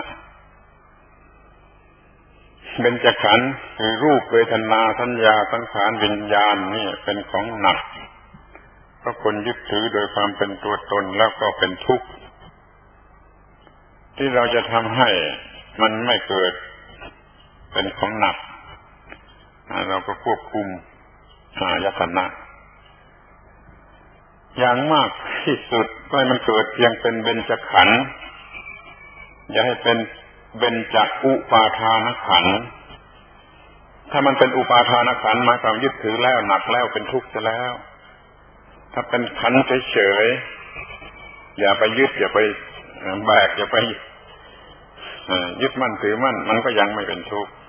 เบญจขันธ์คือรูปเวทนาสัญญาสังขารวิญญาณนี่เป็นของหนักเพราะคนยึดถือโดยความเป็นตัวตนแล้วก็เป็นทุกข์ที่เราจะทำให้มันไม่เกิดเป็นของหนักเราก็ควบคุมอายตนะอย่างมากที่สุดก็ให้มันเกิดเพียงเป็นเบญจขันธ์อย่าให้เป็นเบญจอุปาทานขันธ์ถ้ามันเป็นอุปาทานขันธ์หมายความยึดถือแล้วหนักแล้วเป็นทุกข์ซะแล้วถ้าเป็นขันธ์เฉยๆอย่าไปยึดอย่าไปแบกอย่าไปยึดมั่นถือมั่นมันก็ยังไม่เป็นทุกข์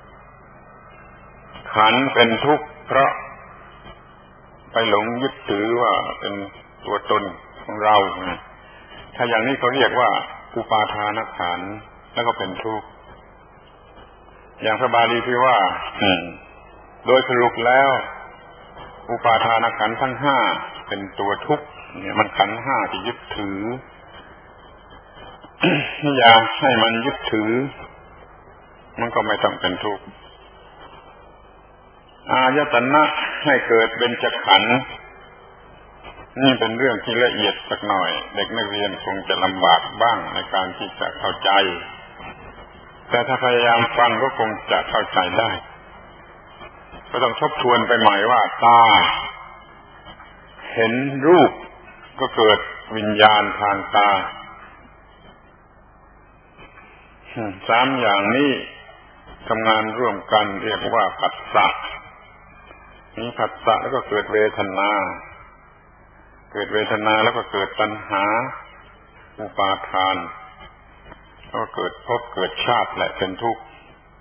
ขันธ์เป็นทุกข์เพราะไปหลงยึดถือว่าเป็นตัวตนของเราถ้าอย่างนี้เขาเรียกว่าอุปาทานขันธ์แล้วก็เป็นทุกข์อย่างพระบาลีที่ว่าโดยสรุปแล้วอุปาทานขันธ์ทั้งห้าเป็นตัวทุกข์เนี่ยมันขันธ์ห้าที่ยึดถืออย่าให้มันยึดถือมันก็ไม่ต้องเป็นทุกข์อายตนะให้เกิดเบญจขันธ์นี่เป็นเรื่องที่ละเอียดสักหน่อยเด็กนักเรียนคงจะลำบากบ้างในการที่จะเข้าใจแต่ถ้าพยายามฟังก็คงจะเข้าใจได้ก็ต้องทบทวนไปใหม่ว่าตาเห็นรูปก็เกิดวิญญาณทางตาสามอย่างนี้ทำงานร่วมกันเรียกว่าผัสสะมีผัสสะแล้วก็เกิดเวทนาเกิดเวทนาแล้วก็เกิดตัณหาอุปาทานก็เกิดภพเกิดชาติและเป็นทุกข์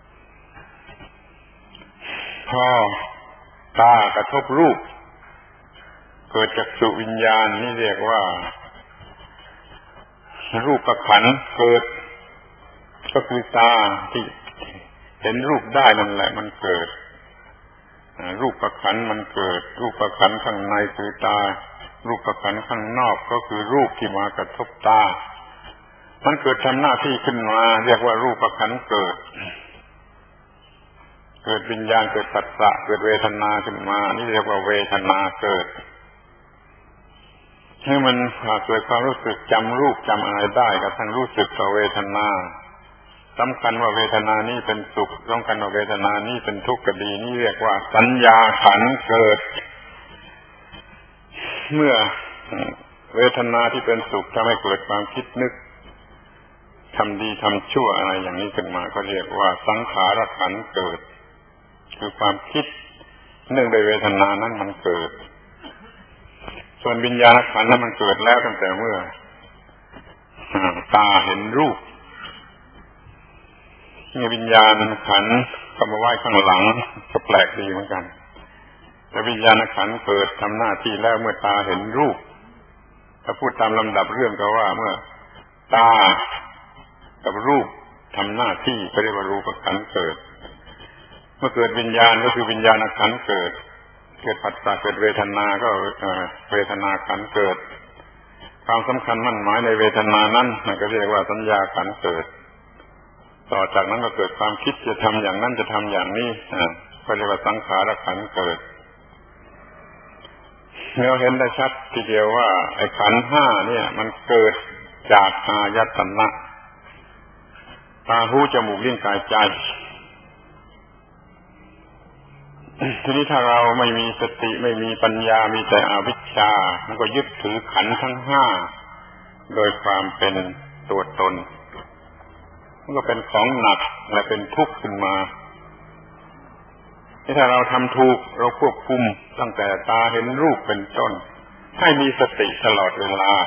พอตากระทบรูปเกิดจักษุวิญญาณนี่เรียกว่ารูปขันธ์เกิดก็คือตาที่เห็นรูปได้นั่นแหละมันเกิดรูปขันธ์มันเกิดรูปขันธ์ข้างในคือตารูปขันธ์ข้างนอกก็คือรูปที่มากระทบตามันเกิดทำหน้าที่ขึ้นมาเรียกว่ารูปขันธ์เกิดวิญญาณเกิดผัสสะเกิดเวทนาขึ้นมานี่เรียกว่าเวทนาเกิดให้มันเกิดความรู้สึกจำรูปจำอะไรได้กระทั่งรู้สึกต่อเวทนาสำคัญว่าเวทนานี้เป็นสุขสำคัญว่าเวทนานี้เป็นทุกข์ก็ดีนี่เรียกว่าสัญญาขันธ์เกิดเมื่อเวทนาที่เป็นสุขทำให้เกิดความคิดนึกทำดีทำชั่วอะไรอย่างนี้ขึ้นมาก็เรียกว่าสังขารขันธ์เกิดคือความคิดเนื่องโดยเวทนานั้นมันเกิดส่วนวิญญาณขันธ์นั้นมันเกิดแล้วตั้งแต่เมื่อตาเห็นรูปนี่วิญญาณขันธ์ก็มาไว้ข้างหลังก็แปลกดีเหมือนกันแต่วิญญาณขันธ์เกิดทำหน้าที่แล้วเมื่อตาเห็นรูปถ้าพูดตามลำดับเรื่องก็ว่าเมื่อตากับรูปทำหน้าที่ก็เรียกว่ารูปขันธ์เกิดเมื่อเกิดวิญญาณก็คือวิญญาณขันธ์เกิดผัสสะเกิดเวทนาก็เวทนาขันธ์เกิดความสำคัญมั่นหมายในเวทนานั้นมันก็เรียกว่าสัญญาขันธ์เกิดต่อจากนั้นก็เกิดความคิดจะทำอย่างนั้นจะทำอย่างนี้ก็เรียกว่าสังขารขันธ์เกิดเราเห็นได้ชัดทีเดียวว่าไอ้ขันธ์ห้าเนี่ยมันเกิดจากอายตนะตาหูจมูกลิ้นกายใจทีนี้ถ้าเราไม่มีสติไม่มีปัญญามีแต่อวิชชามันก็ยึดถือขันธ์ทั้งห้าโดยความเป็นตัวตนมันก็เป็นของหนักและเป็นทุกข์ขึ้นมาถ้าเราทำถูกเราควบคุมตั้งแต่ตาเห็นรูปเป็นต้นให้มีสติตลอดเวลา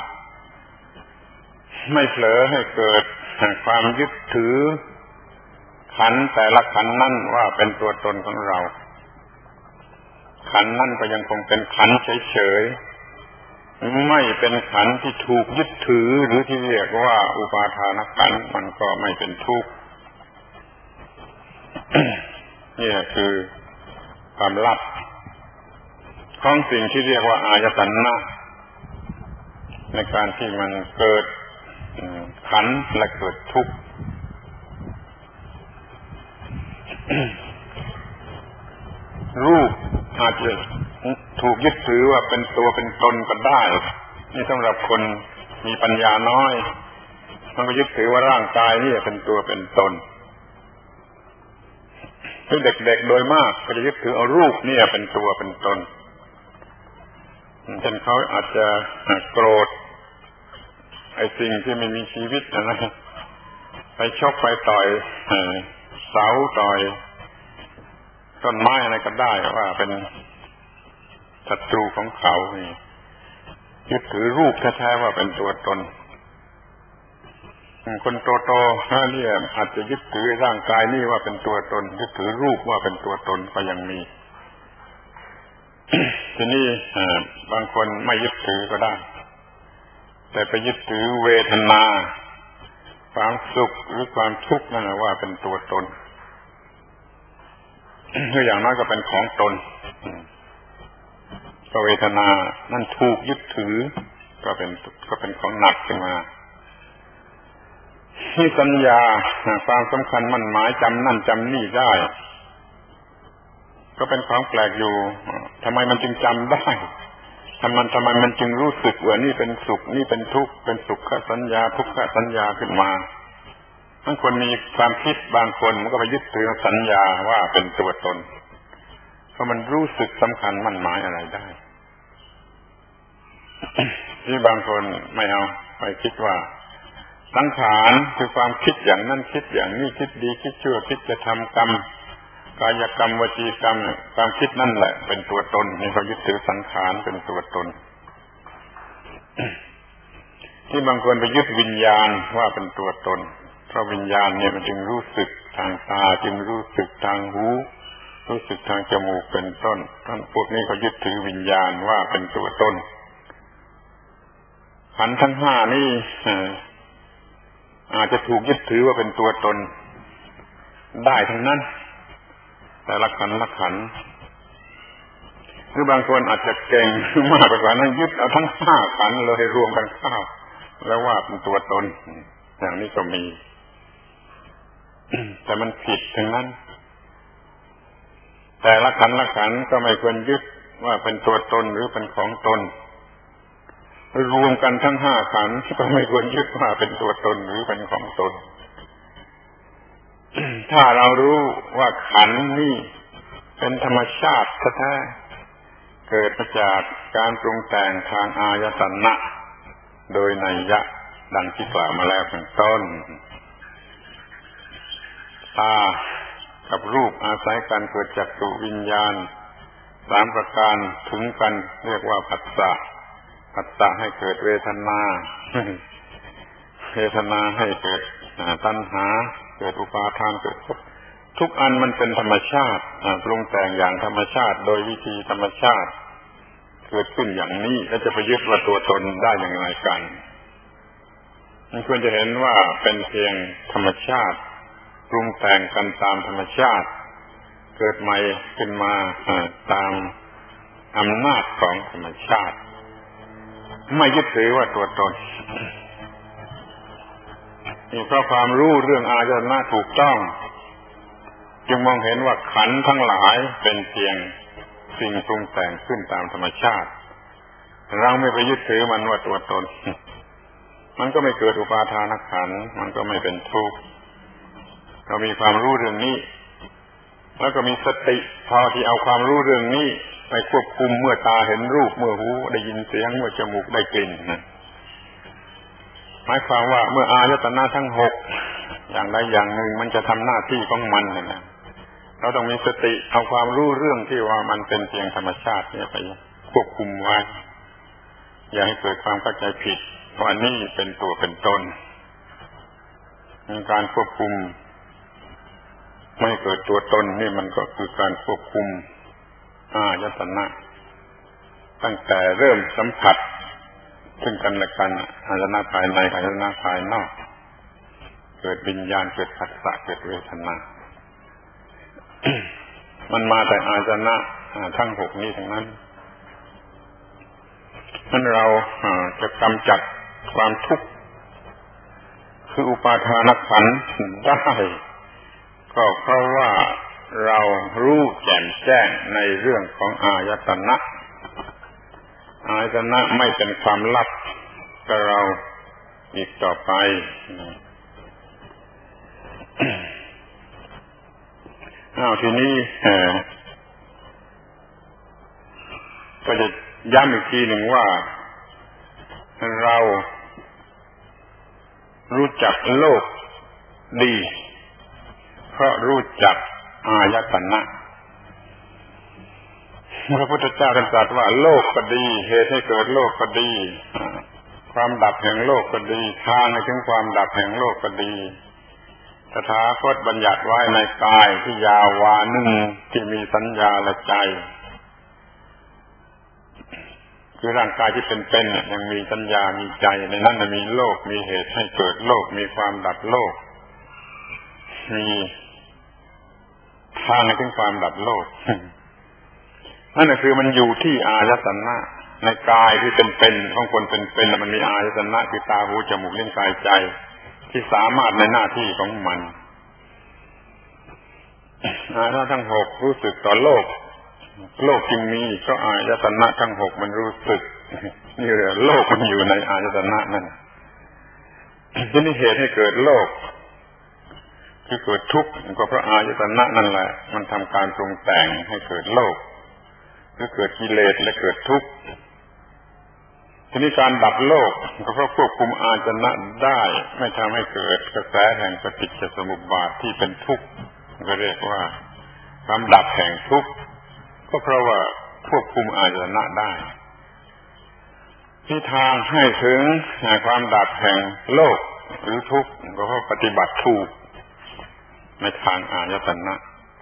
ไม่เผลอให้เกิดความยึดถือขันธ์แต่ละขันธ์นั่นว่าเป็นตัวตนของเราขันธ์นั่นก็ยังคงเป็นขันธ์เฉยๆไม่เป็นขันธ์ที่ถูกยึดถือหรือที่เรียกว่าอุปาทานขันธ์มันก็ไม่เป็นทุกข์ นี่คือความลับของสิ่งที่เรียกว่าอายตนะในการที่มันเกิดขันธ์และเกิดทุกข์รูปอาจจะถูกยึดถือว่าเป็นตัวเป็นตนก็ได้นี่สำหรับคนมีปัญญาน้อยมันก็ยึดถือว่าร่างกายนี่เป็นตัวเป็นตนคือเด็กๆโดยมากก็จะยึดถือเอารูปนี่เป็นตัวเป็นตนเช่นเขาอาจจะโกรธไอ้สิ่งที่ไม่มีชีวิตนะไปชกไปต่อยเสาต่อยต้นไม้อะไรก็ได้ว่าเป็นศัตรูของเขายึดถือรูปแท้ๆว่าเป็นตัวตนคนโตๆเนี่ยอาจจะยึดถือร่างกายนี่ว่าเป็นตัวตนยึดถือรูปว่าเป็นตัวตนก็ยังมี ทีนี้บางคนไม่ยึดถือก็ได้แต่ไปยึดถือเวทนาความสุขหรือความทุกข์นั่นว่าเป็นตัวตนคืออย่างน้อยก็เป็นของตนก็เวทนานั่นถูกยึดถือก็เป็นของหนักขึ้นมาที่สัญญาความสำคัญมั่นหมายจำนั่นจำนี่ได้ก็เป็นของแปลกอยู่ทำไมมันจึงจำได้ทำไมมันจึงรู้สึกว่านี่เป็นสุขนี่เป็นทุกข์เป็นสุขสัญญาทุกขสัญญาขึ้นมาบางคนมีความคิดบางคนมันก็ไปยึดถือสัญญาว่าเป็นตัวตนเพราะมันรู้สึกสำคัญมั่นหมายอะไรได้ ที่บางคนไม่เอาไปคิดว่าสังขารคือความคิดอย่างนั้นคิดอย่างนี้คิดดีคิดชั่วคิดจะทำกรรมกายกรรมวจีกรรมความคิดนั่นแหละเป็นตัวตนนี่เขายึดถือสังขารเป็นตัวตน ที่บางคนไปยึดวิญญาณว่าเป็นตัวตนเพราะวิญญาณเนี่ยมันจึงรู้สึกทางตาจึงรู้สึกทางหูรู้สึกทางจมูกเป็นต้นท่านพวกนี้เขายึดถือวิญญาณว่าเป็นตัวตนขันธ์ทั้งห้านี่อาจจะถูกยึดถือว่าเป็นตัวตนได้ทั้งนั้นแต่ละขันหรือบางคนอาจจะเก่งมากกว่านั้นยึดเอาทั้งห้าขันเลยรวมกันเข้าแล้วว่าเป็นตัวตนอย่างนี้ก็มี แต่มันผิดทั้งนั้นแต่ละขันก็ไม่ควรยึดว่าเป็นตัวตนหรือเป็นของตนรวมกันทั้งห้าขันธ์ก็ไม่ควรยึดว่าเป็นตัวตนหรือเป็นของตน ถ้าเรารู้ว่าขันธ์นี่เป็นธรรมชาติแท้ๆเกิดมาจากการปรุงแต่งทางอายตนะโดยนัยยะดังที่กล่าวมาแล้วเป็นต้นตากับรูปอาศัยกันเกิดจักขุวิญญาณสามประการถึงกันเรียกว่าผัสสะให้เกิดเวทนาให้เกิดตัณหาเกิดอุปาทานเกิดทุกอันมันเป็นธรรมชาติปรุงแต่งอย่างธรรมชาติโดยวิธีธรรมชาติเกิดขึ้นอย่างนี้แล้วจะไปยึดว่าตัวตนได้อย่างไรกันมันควรจะเห็นว่าเป็นเพียงธรรมชาติปรุงแต่งกันตามธรรมชาติเกิดใหม่ขึ้นมาตามอำนาจของธรรมชาติไม่ยึดถือว่าตัวตนนี่เพราะความรู้เรื่องอายตนะถูกต้องจึงมองเห็นว่าขันธ์ทั้งหลายเป็นเพียงสิ่งปรุงแต่งขึ้นตามธรรมชาติเราไม่ไปยึดถือมันว่าตัวตนมันก็ไม่เกิดอุปาทานขันธ์มันก็ไม่เป็นทุกข์เรามีความรู้เรื่องนี้แล้วก็มีสติพอที่เอาความรู้เรื่องนี้ไปควบคุมเมื่อตาเห็นรูปเมื่อหูได้ยินเสียงเมื่อจมูกได้กลิ่นหมายความว่าเมื่ออายตนะทั้งหกอย่างใดอย่างหนึ่งมันจะทำหน้าที่ของมันนะเราต้องมีสติเอาความรู้เรื่องที่ว่ามันเป็นเพียงธรรมชาติเนี่ยไปควบคุมไว้อย่าให้เกิดความเข้าใจผิดว่านี่เป็นตัวเป็นตนมีการควบคุมไม่เกิดตัวตนนี่มันก็คือการควบคุมอายตนะตั้งแต่เริ่มสัมผัสซึ่งกันและกันอายตนะภายในอายตนะภายนอกเกิดวิญญาณเกิดผัสสะเกิดเวทนา มันมาแต่อายตนะทั้งหกนี้ทั้งนั้นนั้นเราจะกำจัดความทุกข์คืออุปาทานขันธ์ได้ก็เพราะว่าเรารู้แจ่มแจ้งในเรื่องของอายตนะไม่เป็นความลับกับเราอีกต่อไปทีนี้ก็จะย้ำอีกทีหนึ่งว่าเรารู้จักโลกดีเพราะรู้จักอายตนะพระพุทธเจ้าท่านตรัสว่าโลกก็ดีเหตุให้เกิดโลกก็ดีความดับแห่งโลกก็ดีทางให้ถึงความดับแห่งโลกก็ดีตถาคตบัญญัติไว้ในกายที่ยาววานุ่งที่มีสัญญาและใจคือร่างกายที่เป็นๆยังมีสัญญามีใจในนั้นมีโลกมีเหตุให้เกิดโลกมีความดับโลกมีทางให้ถึงความดับโลกนั่นก็คือมันอยู่ที่อายตนะในกายที่เป็นๆของคนเป็นๆมันมีอายตนะคือตาหูจมูกลิ้นกายใจที่สามารถในหน้าที่ของมันอายตนะทั้งหกรู้สึกต่อโลกจึงมีก็อายตนะทั้งหกมันรู้สึกนี่แหละโลกมันอยู่ในอายตนะนั่นที่นี่เหตุให้เกิดโลกที่เกิดทุกข์ก็เพราะอายตนะนั่นแหละมันทำการปรุงแต่งให้เกิดโลกหรือเกิดกิเลสและเกิดทุกข์ทีนี้การดับโลกก็เพราะควบคุมอายตนะได้ไม่ทำให้เกิดกระแสแห่งปฏิจจสมุปบาทที่เป็นทุกข์ก็เรียกว่าความดับแห่งทุกข์ก็เพราะว่าควบคุมอายตนะได้ที่ทางให้ถึงความดับแห่งโลกหรือทุกข์ก็เพราะปฏิบัติถูกในทางอายตนะ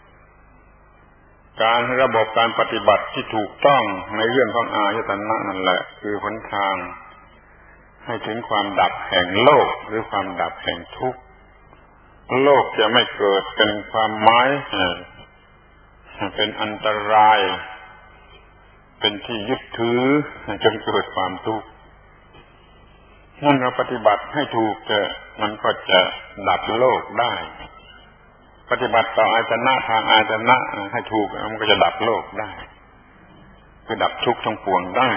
การระบบการปฏิบัติที่ถูกต้องในเรื่องของอายตนะนั่นแหละคือหนทางให้ถึงความดับแห่งโลกหรือความดับแห่งทุกข์โลกจะไม่เกิดเป็นความหมายเป็นอันตรายเป็นที่ยึดถือจนเกิดความทุกข์เมื่อเราปฏิบัติให้ถูกมันก็จะดับโลกได้ปฏิบัติต่ออายตนะทางอายตนะให้ถูกมันก็จะดับโลกได้คือดับทุกข์ทั้งปวงได้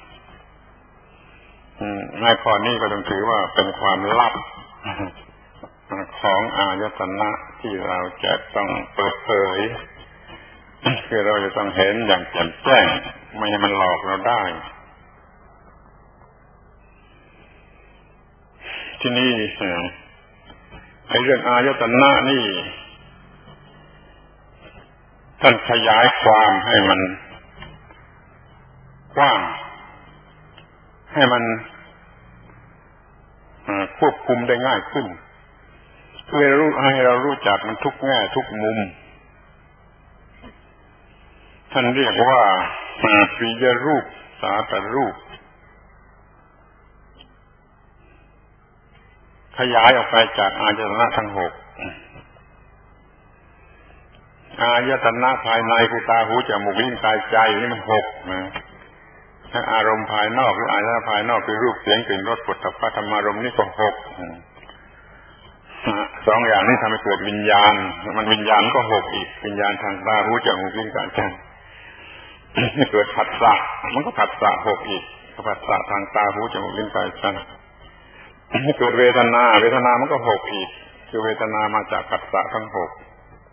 ในข้อนี้ก็ต้องถือว่าเป็นความลับของอายตนะที่เราจะต้องเปิดเผยคือเราจะต้องเห็นอย่างแจ่มแจ้งไม่ให้มันหลอกเราได้ที่นี่ไอ้เรื่องอายตนะนี่ท่านขยายความให้มันกว้างให้มันควบคุมได้ง่ายขึ้นเพื่อให้เรารู้จักมันทุกแง่ทุกมุมท่านเรียกว่าปิยรูปสาตรูปขยายออกไปจากอายตนะทั้งหกอายตนะภายในคือตาหูจมูกลิ้นกายใจนี่มันหกนะทั้งอารมณ์ภายนอกหรืออายตนะภายนอกคือรูปเสียงกลิ่นรสโผฏฐัพพะธรรมารมณ์นี่ก็หกสองอย่างนี้ทำให้เกิดวิญญาณมันวิญญาณก็หกอีกวิญญาณทางตาหูจมูกลิ้นกายใจให้เกิดผัสสะมันก็ผัสสะหกอีกผัสสะทางตาหูจมูกลิ้นกายใจให้เกิดเวทนามันก็หกอีกคือเวทนามาจากผัสสะทั้งหก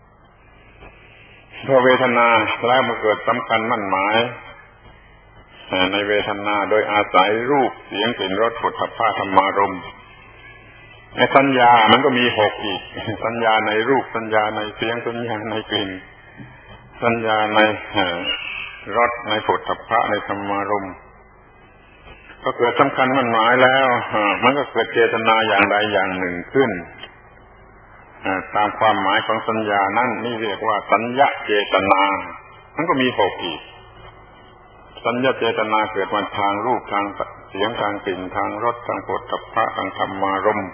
พอเวทนาแล้วมันเกิดสำคัญมั่นหมายในเวทนาโดยอาศัยรูปเสียงกลิ่นรสโผฏฐัพพะธรรมารมณ์ในสัญญามันก็มีหกอีกสัญญาในรูปสัญญาในเสียงสัญญาในกลิ่นสัญญาในรสในโผฏฐัพพะในธรรมารมณ์ก็เกิดสำคัญมั่นหมายแล้วมันก็เกิดเจตนาอย่างใดอย่างหนึ่งขึ้นตามความหมายของสัญญานั้นนี่เรียกว่าสัญญาเจตนามันก็มีหกอีกสัญญาเจตนาเกิดมาทางรูปทางเสียงทางกลิ่นทางรสทางโผฏฐัพพะทางธรรมารมณ์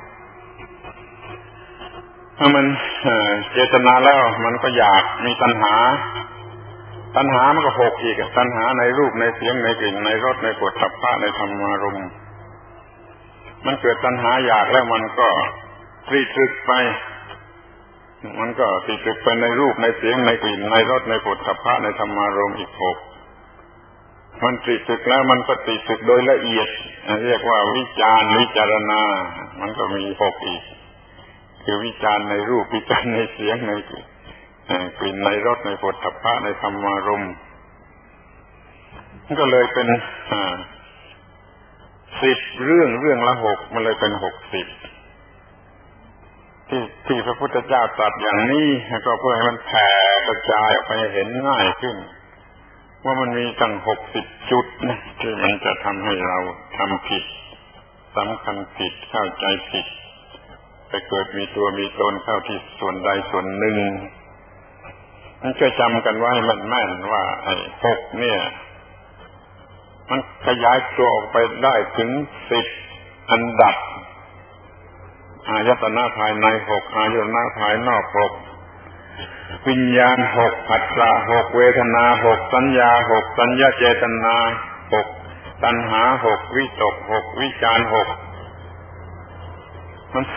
ถ้ามันเจตนาแล้วมันก็อยากมีตัณหามันก็หกอีกตัณหาในรูปในเสียงในกลิ่นในรสในโผฏฐัพพะในธรรมารมณ์มันเกิดตัณหาอยากแล้วมันก็ตรีตรึกไปในรูปในเสียงในกลิ่นในรสในโผฏฐัพพะในธรรมารมณ์อีกหกมันตรีตรึกแล้วมันก็ตรีตรึกโดยละเอียดเรียกว่าวิจารณามันก็มีหกอีกคือวิจารในรูปวิจารในเสียงในกลิ่นในรสในโผฏฐัพพะในธรรมารมณ์มันก็เลยเป็น10เรื่องละหกมันเลยเป็น60ที่พระพุทธเจ้าตรัสอย่างนี้ก็เพื่อให้มันแผ่กระจายออกไปเห็นง่ายขึ้นว่ามันมีตั้ง60 จุดนะที่มันจะทำให้เราทำผิดสำคัญผิดเข้าใจผิดไปเกิดมีตัวมีตนเข้าที่ส่วนใดส่วนหนึ่งมันช่วยจำกันไว้มันแม่นว่าไอ้6เนี่ยมันขยายตัวออกไปได้ถึง10 อันดับอายตนะภายใน6อายตนะภายนอก6วิญญาณ6ผัสสะ6เวทนา6สัญญา6สัญญาเจตนา6ตัณหา6วิตก6วิจาร6มัน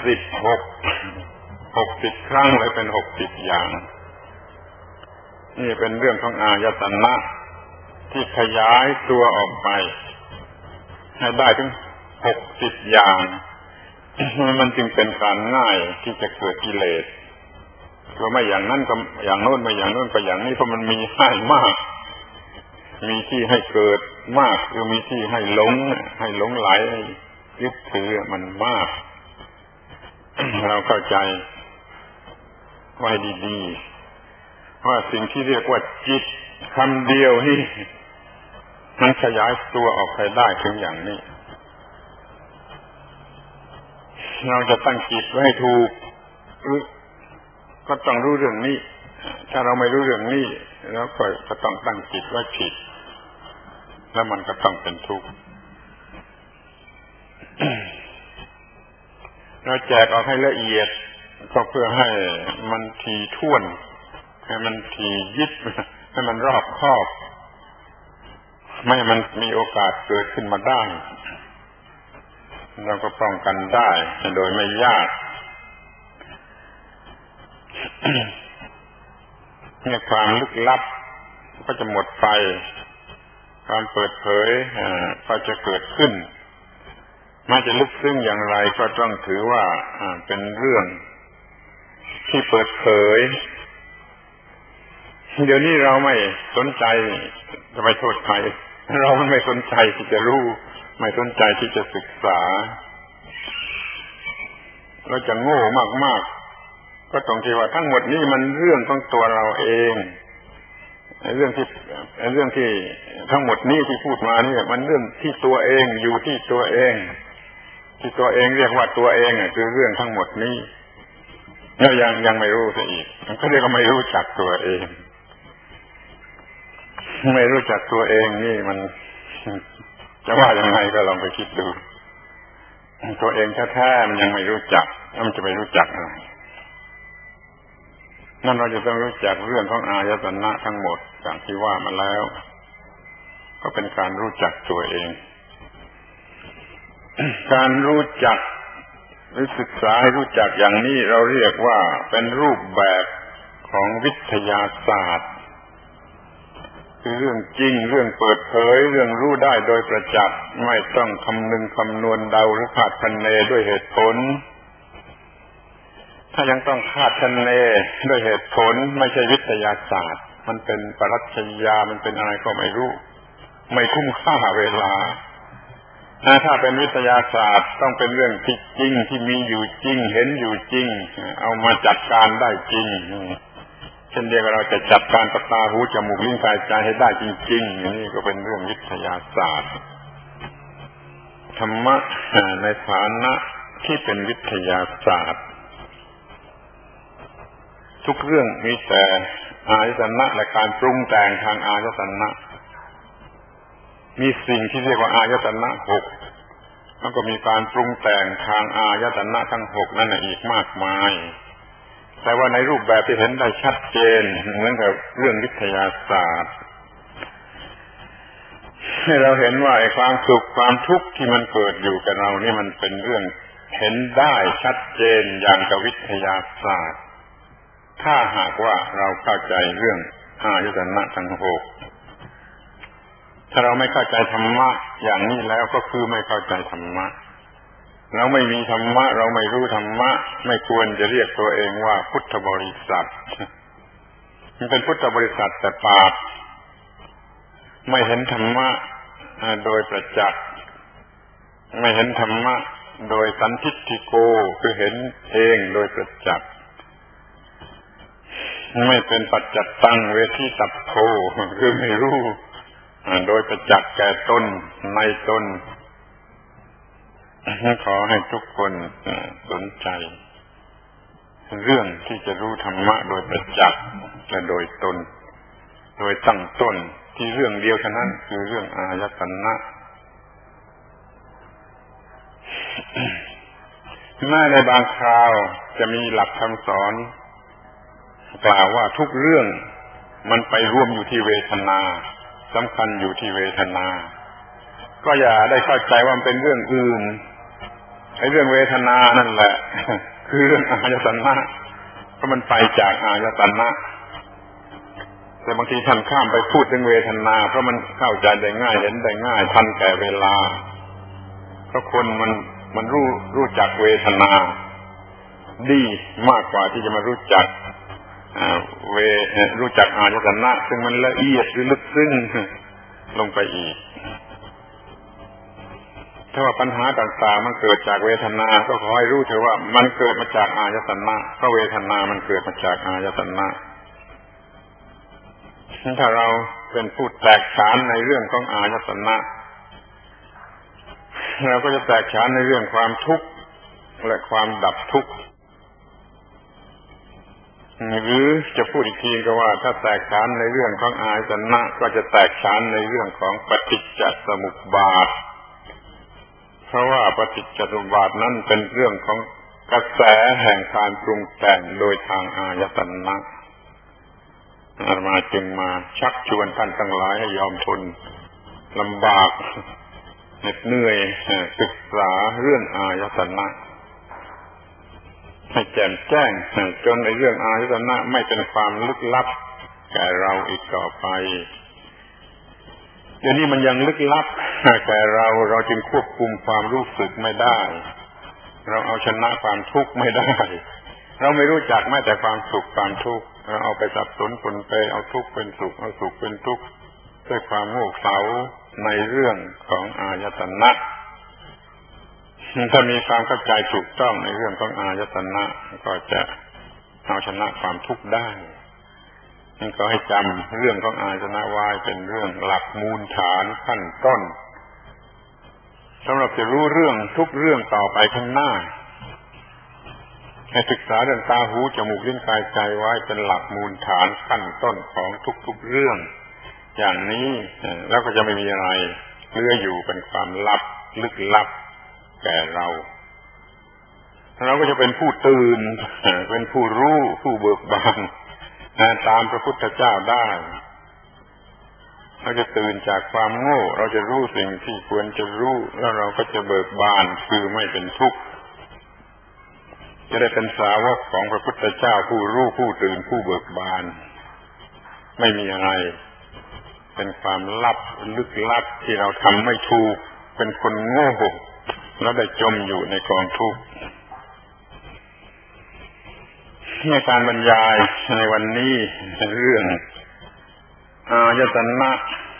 60ครั้งเลยเป็น60อย่างนี่เป็นเรื่องของอายตนะที่ขยายตัวออกไปให้ได้ถึง60อย่างมันจึงเป็นการง่ายที่จะเกิดกิเลสก็ไม่อย่างนั้นก็อย่างโน้นไม่อย่างโน้นก็อย่างนี้เพราะมันมีให้มากมีที่ให้เกิดมากคือมีที่ให้หลงไหลยึดถือมันมากเราเข้าใจไว้ดีๆว่าสิ่งที่เรียกว่าจิตคำเดียวนี่มันขยายตัวออกไปได้ถึงอย่างนี้เราจะตั้งจิตไว้ให้ถูกก็ต้องรู้เรื่องนี้ถ้าเราไม่รู้เรื่องนี้แล้วก็ต้องตั้งจิตไว้ผิดแล้วมันก็ต้องเป็นทุกข์เราแจกออกให้ละเอียดก็เพื่อให้มันถี่ถ้วนให้มันถี่ยิบให้มันรอบคอบไม่ให้มันมีโอกาสเกิดขึ้นมาได้เราก็ป้องกันได้โดยไม่ยากเนี่ยความลึกลับก็จะหมดไปความเปิดเผยก็จะเกิดขึ้นแม้จะลึกซึ้งอย่างไรก็ต้องถือว่าเป็นเรื่องที่เปิดเผยเดี๋ยวนี้เราไม่สนใจจะไปโทษใครเราไม่สนใจที่จะรู้ไม่สนใจที่จะศึกษาเราจะโง่มากๆก็ตรงที่ว่าทั้งหมดนี้มันเรื่องของตัวเราเองเรื่องที่ทั้งหมดนี้ที่พูดมานี่มันเรื่องที่ตัวเองอยู่ที่ตัวเองที่ตัวเองเรียกว่าตัวเองคือเรื่องทั้งหมดนี้แล้วยังไม่รู้ซะอีกมันก็เรียกว่าไม่รู้จักตัวเองไม่รู้จักตัวเองนี่มันจะว่ายังไงก็ลองไปคิดดูตัวเองแท้ๆมันยังไม่รู้จักมันจะไปรู้จักอะไรนั่นเราจะต้องรู้จักเรื่องของอายตนะทั้งหมดอย่างที่ว่ามาแล้วก็เป็นการรู้จักตัวเองการรู้จักหรือศึกษาให้รู้จักอย่างนี้เราเรียกว่าเป็นรูปแบบของวิทยาศาสตร์คือเรื่องจริงเรื่องเปิดเผยเรื่องรู้ได้โดยประจักษ์ไม่ต้องคำนึงคำนวณเดาหรือคาดคะเนด้วยเหตุผลถ้ายังต้องคาดคะเนด้วยเหตุผลไม่ใช่วิทยาศาสตร์มันเป็นปรัชญามันเป็นอะไรก็ไม่รู้ไม่คุ้มค่าเวลาถ้าเป็นวิทยาศาสตร์ต้องเป็นเรื่องที่จริงที่มีอยู่จริงเห็นอยู่จริงเอามาจัดการได้จริงเช่นเดียวกับเราจะจัดการตาหูจมูกลิ้นกายใจให้ได้จริงๆนี่ก็เป็นเรื่องวิทยาศาสตร์ธรรมะในฐานะที่เป็นวิทยาศาสตร์ทุกเรื่องมีแต่อายตนะและการปรุงแต่งทางอายตนะมีสิ่งที่เรียกว่าอายตนะ6แล้วก็มีการปรุงแต่งทางอายตนะทั้ง6นั่นอีกมากมายแต่ว่าในรูปแบบที่เห็นได้ชัดเจนเหมือนกับเรื่องวิทยาศาสตร์ให้เราเห็นว่าไอ้ความสุขความทุกข์ที่มันเกิดอยู่กับเรานี่มันเป็นเรื่องเห็นได้ชัดเจนอย่างกับวิทยาศาสตร์ถ้าหากว่าเราเข้าใจเรื่องอายตนะทั้ง6ถ้าเราไม่เข้าใจธรรมะอย่างนี้แล้วก็คือไม่เข้าใจธรรมะเราไม่มีธรรมะเราไม่รู้ธรรมะไม่ควรจะเรียกตัวเองว่าพุทธบริษัทมันเป็นพุทธบริษัทแต่ปากไม่เห็นธรรมะโดยประจักษ์ไม่เห็นธรรมะโดยสันทิฏฐิโกคือเห็นเองโดยประจักษ์ไม่เป็นปัจจัตตังเวทิตัพโพคือไม่รู้โดยประจักษ์แก่ตนในตนขอให้ทุกคนสนใจเรื่องที่จะรู้ธรรมะโดยประจักษ์และโดยตนโดยตั้งต้นที่เรื่องเดียวเท่านั้นคือเรื่องอายตนะแม้ในบางคราวจะมีหลักคำสอนกล่าวว่าทุกเรื่องมันไปรวมอยู่ที่เวทนาสำคัญอยู่ที่เวทนาก็อย่าได้เข้าใจว่ามันเป็นเรื่องอื่นไอ้เรื่องเวทนานั่นแหละคือเรื่องอายตนะเพราะมันไปจากอายตนะแต่บางทีท่านข้ามไปพูดถึงเวทนาเพราะมันเข้าใจได้ง่ายเห็นได้ง่ายทันแก่เวลาเพราะคนมันรู้จักเวทนาดีมากกว่าที่จะมารู้จักรู้จักอายตนะซึ่งมันละเอียดหรือลึกซึ้งลงไปอีกถ้าว่าปัญหาต่างๆมันเกิดจากเวทนาก็ขอให้รู้เถอะว่ามันเกิดมาจากอายตนะเพราะเวทนามันเกิดมาจากอายตนะถ้าเราเป็นผู้แตกฉานในเรื่องของอายตนะเราก็จะแตกฉานในเรื่องความทุกข์และความดับทุกข์หรือจะพูดอีกทีก็ว่าถ้าแตกฉานในเรื่องของอายตนะก็จะแตกฉานในเรื่องของปฏิจจสมุปบาทเพราะว่าปฏิจจสมุปบาทนั้นเป็นเรื่องของกระแสแห่งการปรุงแต่งโดยทางอายตนะอาตมาจึงมาชักชวนท่านทั้งหลายให้ยอมทนลำบากเหน็ดเหนื่อยศึกษาเรื่องอายตนะให้แจ่มแจ้งจนในเรื่องอายตนะไม่เป็นความลึกลับแก่เราอีกต่อไปเดี๋ยวนี้มันยังลึกลับแก่เราจึงควบคุมความรู้สึกไม่ได้เราเอาชนะความทุกข์ไม่ได้เราไม่รู้จักแม้แต่ความสุขความทุกข์เราเอาไปสับสนปนเปเอาทุกข์เป็นสุขเอาสุขเป็นทุกข์ด้วยความโง่เขลาในเรื่องของอายตนะถ้ามีความเข้าใจถูกต้องในเรื่องของอายตนะก็จะเอาชนะความทุกข์ได้นั่นก็ให้จำเรื่องของอายตนะไว้เป็นเรื่องหลักมูลฐานขั้นต้นสำหรับจะรู้เรื่องทุกเรื่องต่อไปข้างหน้าให้ศึกษาเรื่องตาหูจมูกลิ้นกายใจไว้เป็นหลักมูลฐานขั้นต้นของทุกๆเรื่องอย่างนี้แล้วก็จะไม่มีอะไรเหลืออยู่เป็นความลับลึกลับแก่เราก็จะเป็นผู้ตื่นเป็นผู้รู้ผู้เบิกบานตามพระพุทธเจ้าได้เราจะตื่นจากความโง่เราจะรู้สิ่งที่ควรจะรู้แล้วเราก็จะเบิกบานคือไม่เป็นทุกข์จะได้เป็นสาวกของพระพุทธเจ้าผู้รู้ผู้ตื่นผู้เบิกบานไม่มีอะไรเป็นความลับลึกลับที่เราทำไม่ถูกเป็นคนโง่แล้วได้จมอยู่ในกองทุกข์ในการบรรยายในวันนี้เรื่องอายตนะ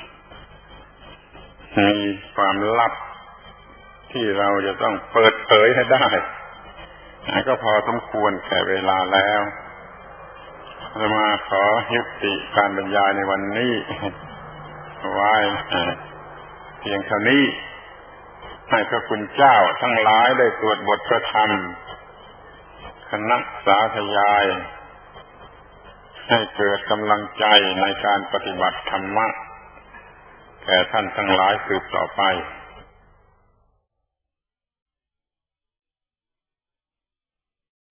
มีความลับที่เราจะต้องเปิดเผยให้ได้ก็พอสมควรแก่เวลาแล้วจะมาขอยุติการบรรยายในวันนี้ไว้เพียงเท่านี้ให้พระคุณเจ้าทั้งหลายได้สวดบทพระธรรมคณะสาธยายให้เกิดกำลังใจในการปฏิบัติธรรมะแก่ท่านทั้งหลายสืบต่อไป